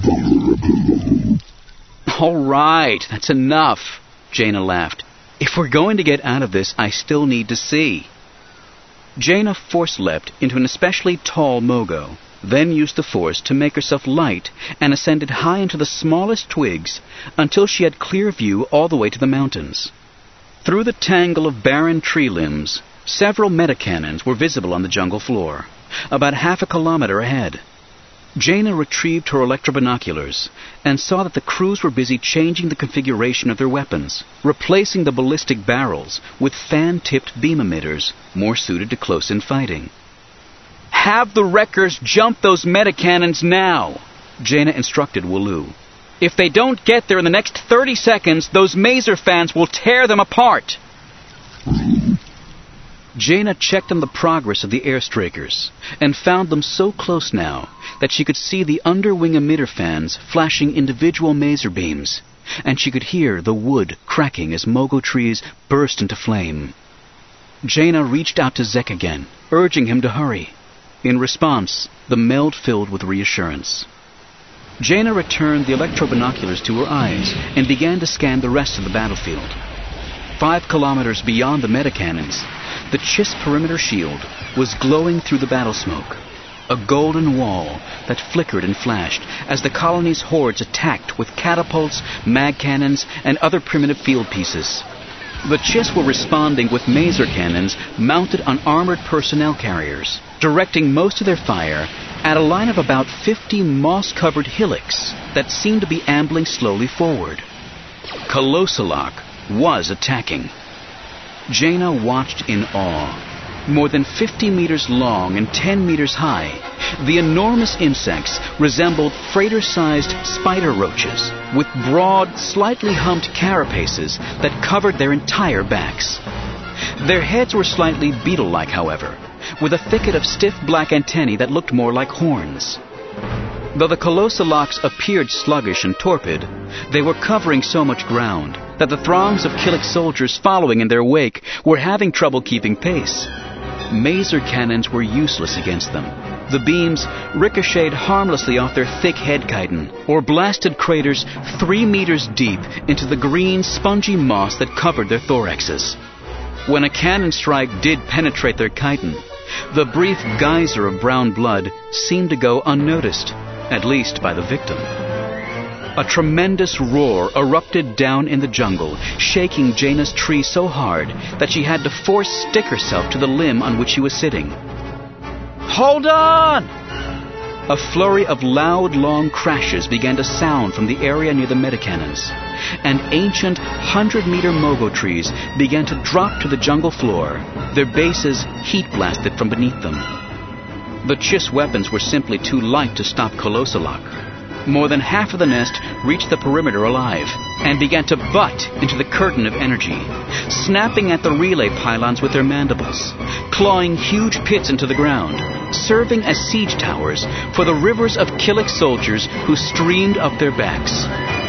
S1: "All right, that's enough," Jaina laughed. "If we're going to get out of this, I still need to see." Jaina force-leapt into an especially tall Mogo, then used the Force to make herself light and ascended high into the smallest twigs until she had clear view all the way to the mountains. Through the tangle of barren tree limbs, several metacannons were visible on the jungle floor, about half a kilometer ahead. Jaina retrieved her electrobinoculars and saw that the crews were busy changing the configuration of their weapons, replacing the ballistic barrels with fan-tipped beam emitters more suited to close-in fighting. "Have the wreckers jump those metacannons now," Jaina instructed Walloo. "If they don't get there in the next 30 seconds, those maser fans will tear them apart." Jaina checked on the progress of the air strakers and found them so close now that she could see the underwing emitter fans flashing individual maser beams, and she could hear the wood cracking as Mogo trees burst into flame. Jaina reached out to Zek again, urging him to hurry. In response, the meld filled with reassurance. Jaina returned the electrobinoculars to her eyes and began to scan the rest of the battlefield. 5 kilometers beyond the metacannons, the Chiss perimeter shield was glowing through the battle smoke, a golden wall that flickered and flashed as the colony's hordes attacked with catapults, mag cannons, and other primitive field pieces. The Chiss were responding with maser cannons mounted on armored personnel carriers, directing most of their fire at a line of about 50 moss-covered hillocks that seemed to be ambling slowly forward. Colossalox was attacking. Jaina watched in awe. More than 50 meters long and 10 meters high, the enormous insects resembled freighter-sized spider roaches with broad, slightly humped carapaces that covered their entire backs. Their heads were slightly beetle-like, however, with a thicket of stiff black antennae that looked more like horns. Though the Colossalox appeared sluggish and torpid, they were covering so much ground that the throngs of Killik soldiers following in their wake were having trouble keeping pace. Maser cannons were useless against them. The beams ricocheted harmlessly off their thick head chitin, or blasted craters 3 meters deep into the green, spongy moss that covered their thoraxes. When a cannon strike did penetrate their chitin, the brief geyser of brown blood seemed to go unnoticed, at least by the victim. A tremendous roar erupted down in the jungle, shaking Jaina's tree so hard that she had to stick herself to the limb on which she was sitting.
S6: Hold on!
S1: A flurry of loud, long crashes began to sound from the area near the metacannons, and ancient 100-meter mogo trees began to drop to the jungle floor, their bases heat-blasted from beneath them. The Chiss weapons were simply too light to stop Kolosalak. More than half of the nest reached the perimeter alive and began to butt into the curtain of energy, snapping at the relay pylons with their mandibles, clawing huge pits into the ground, serving as siege towers for the rivers of Killik soldiers who streamed up their backs.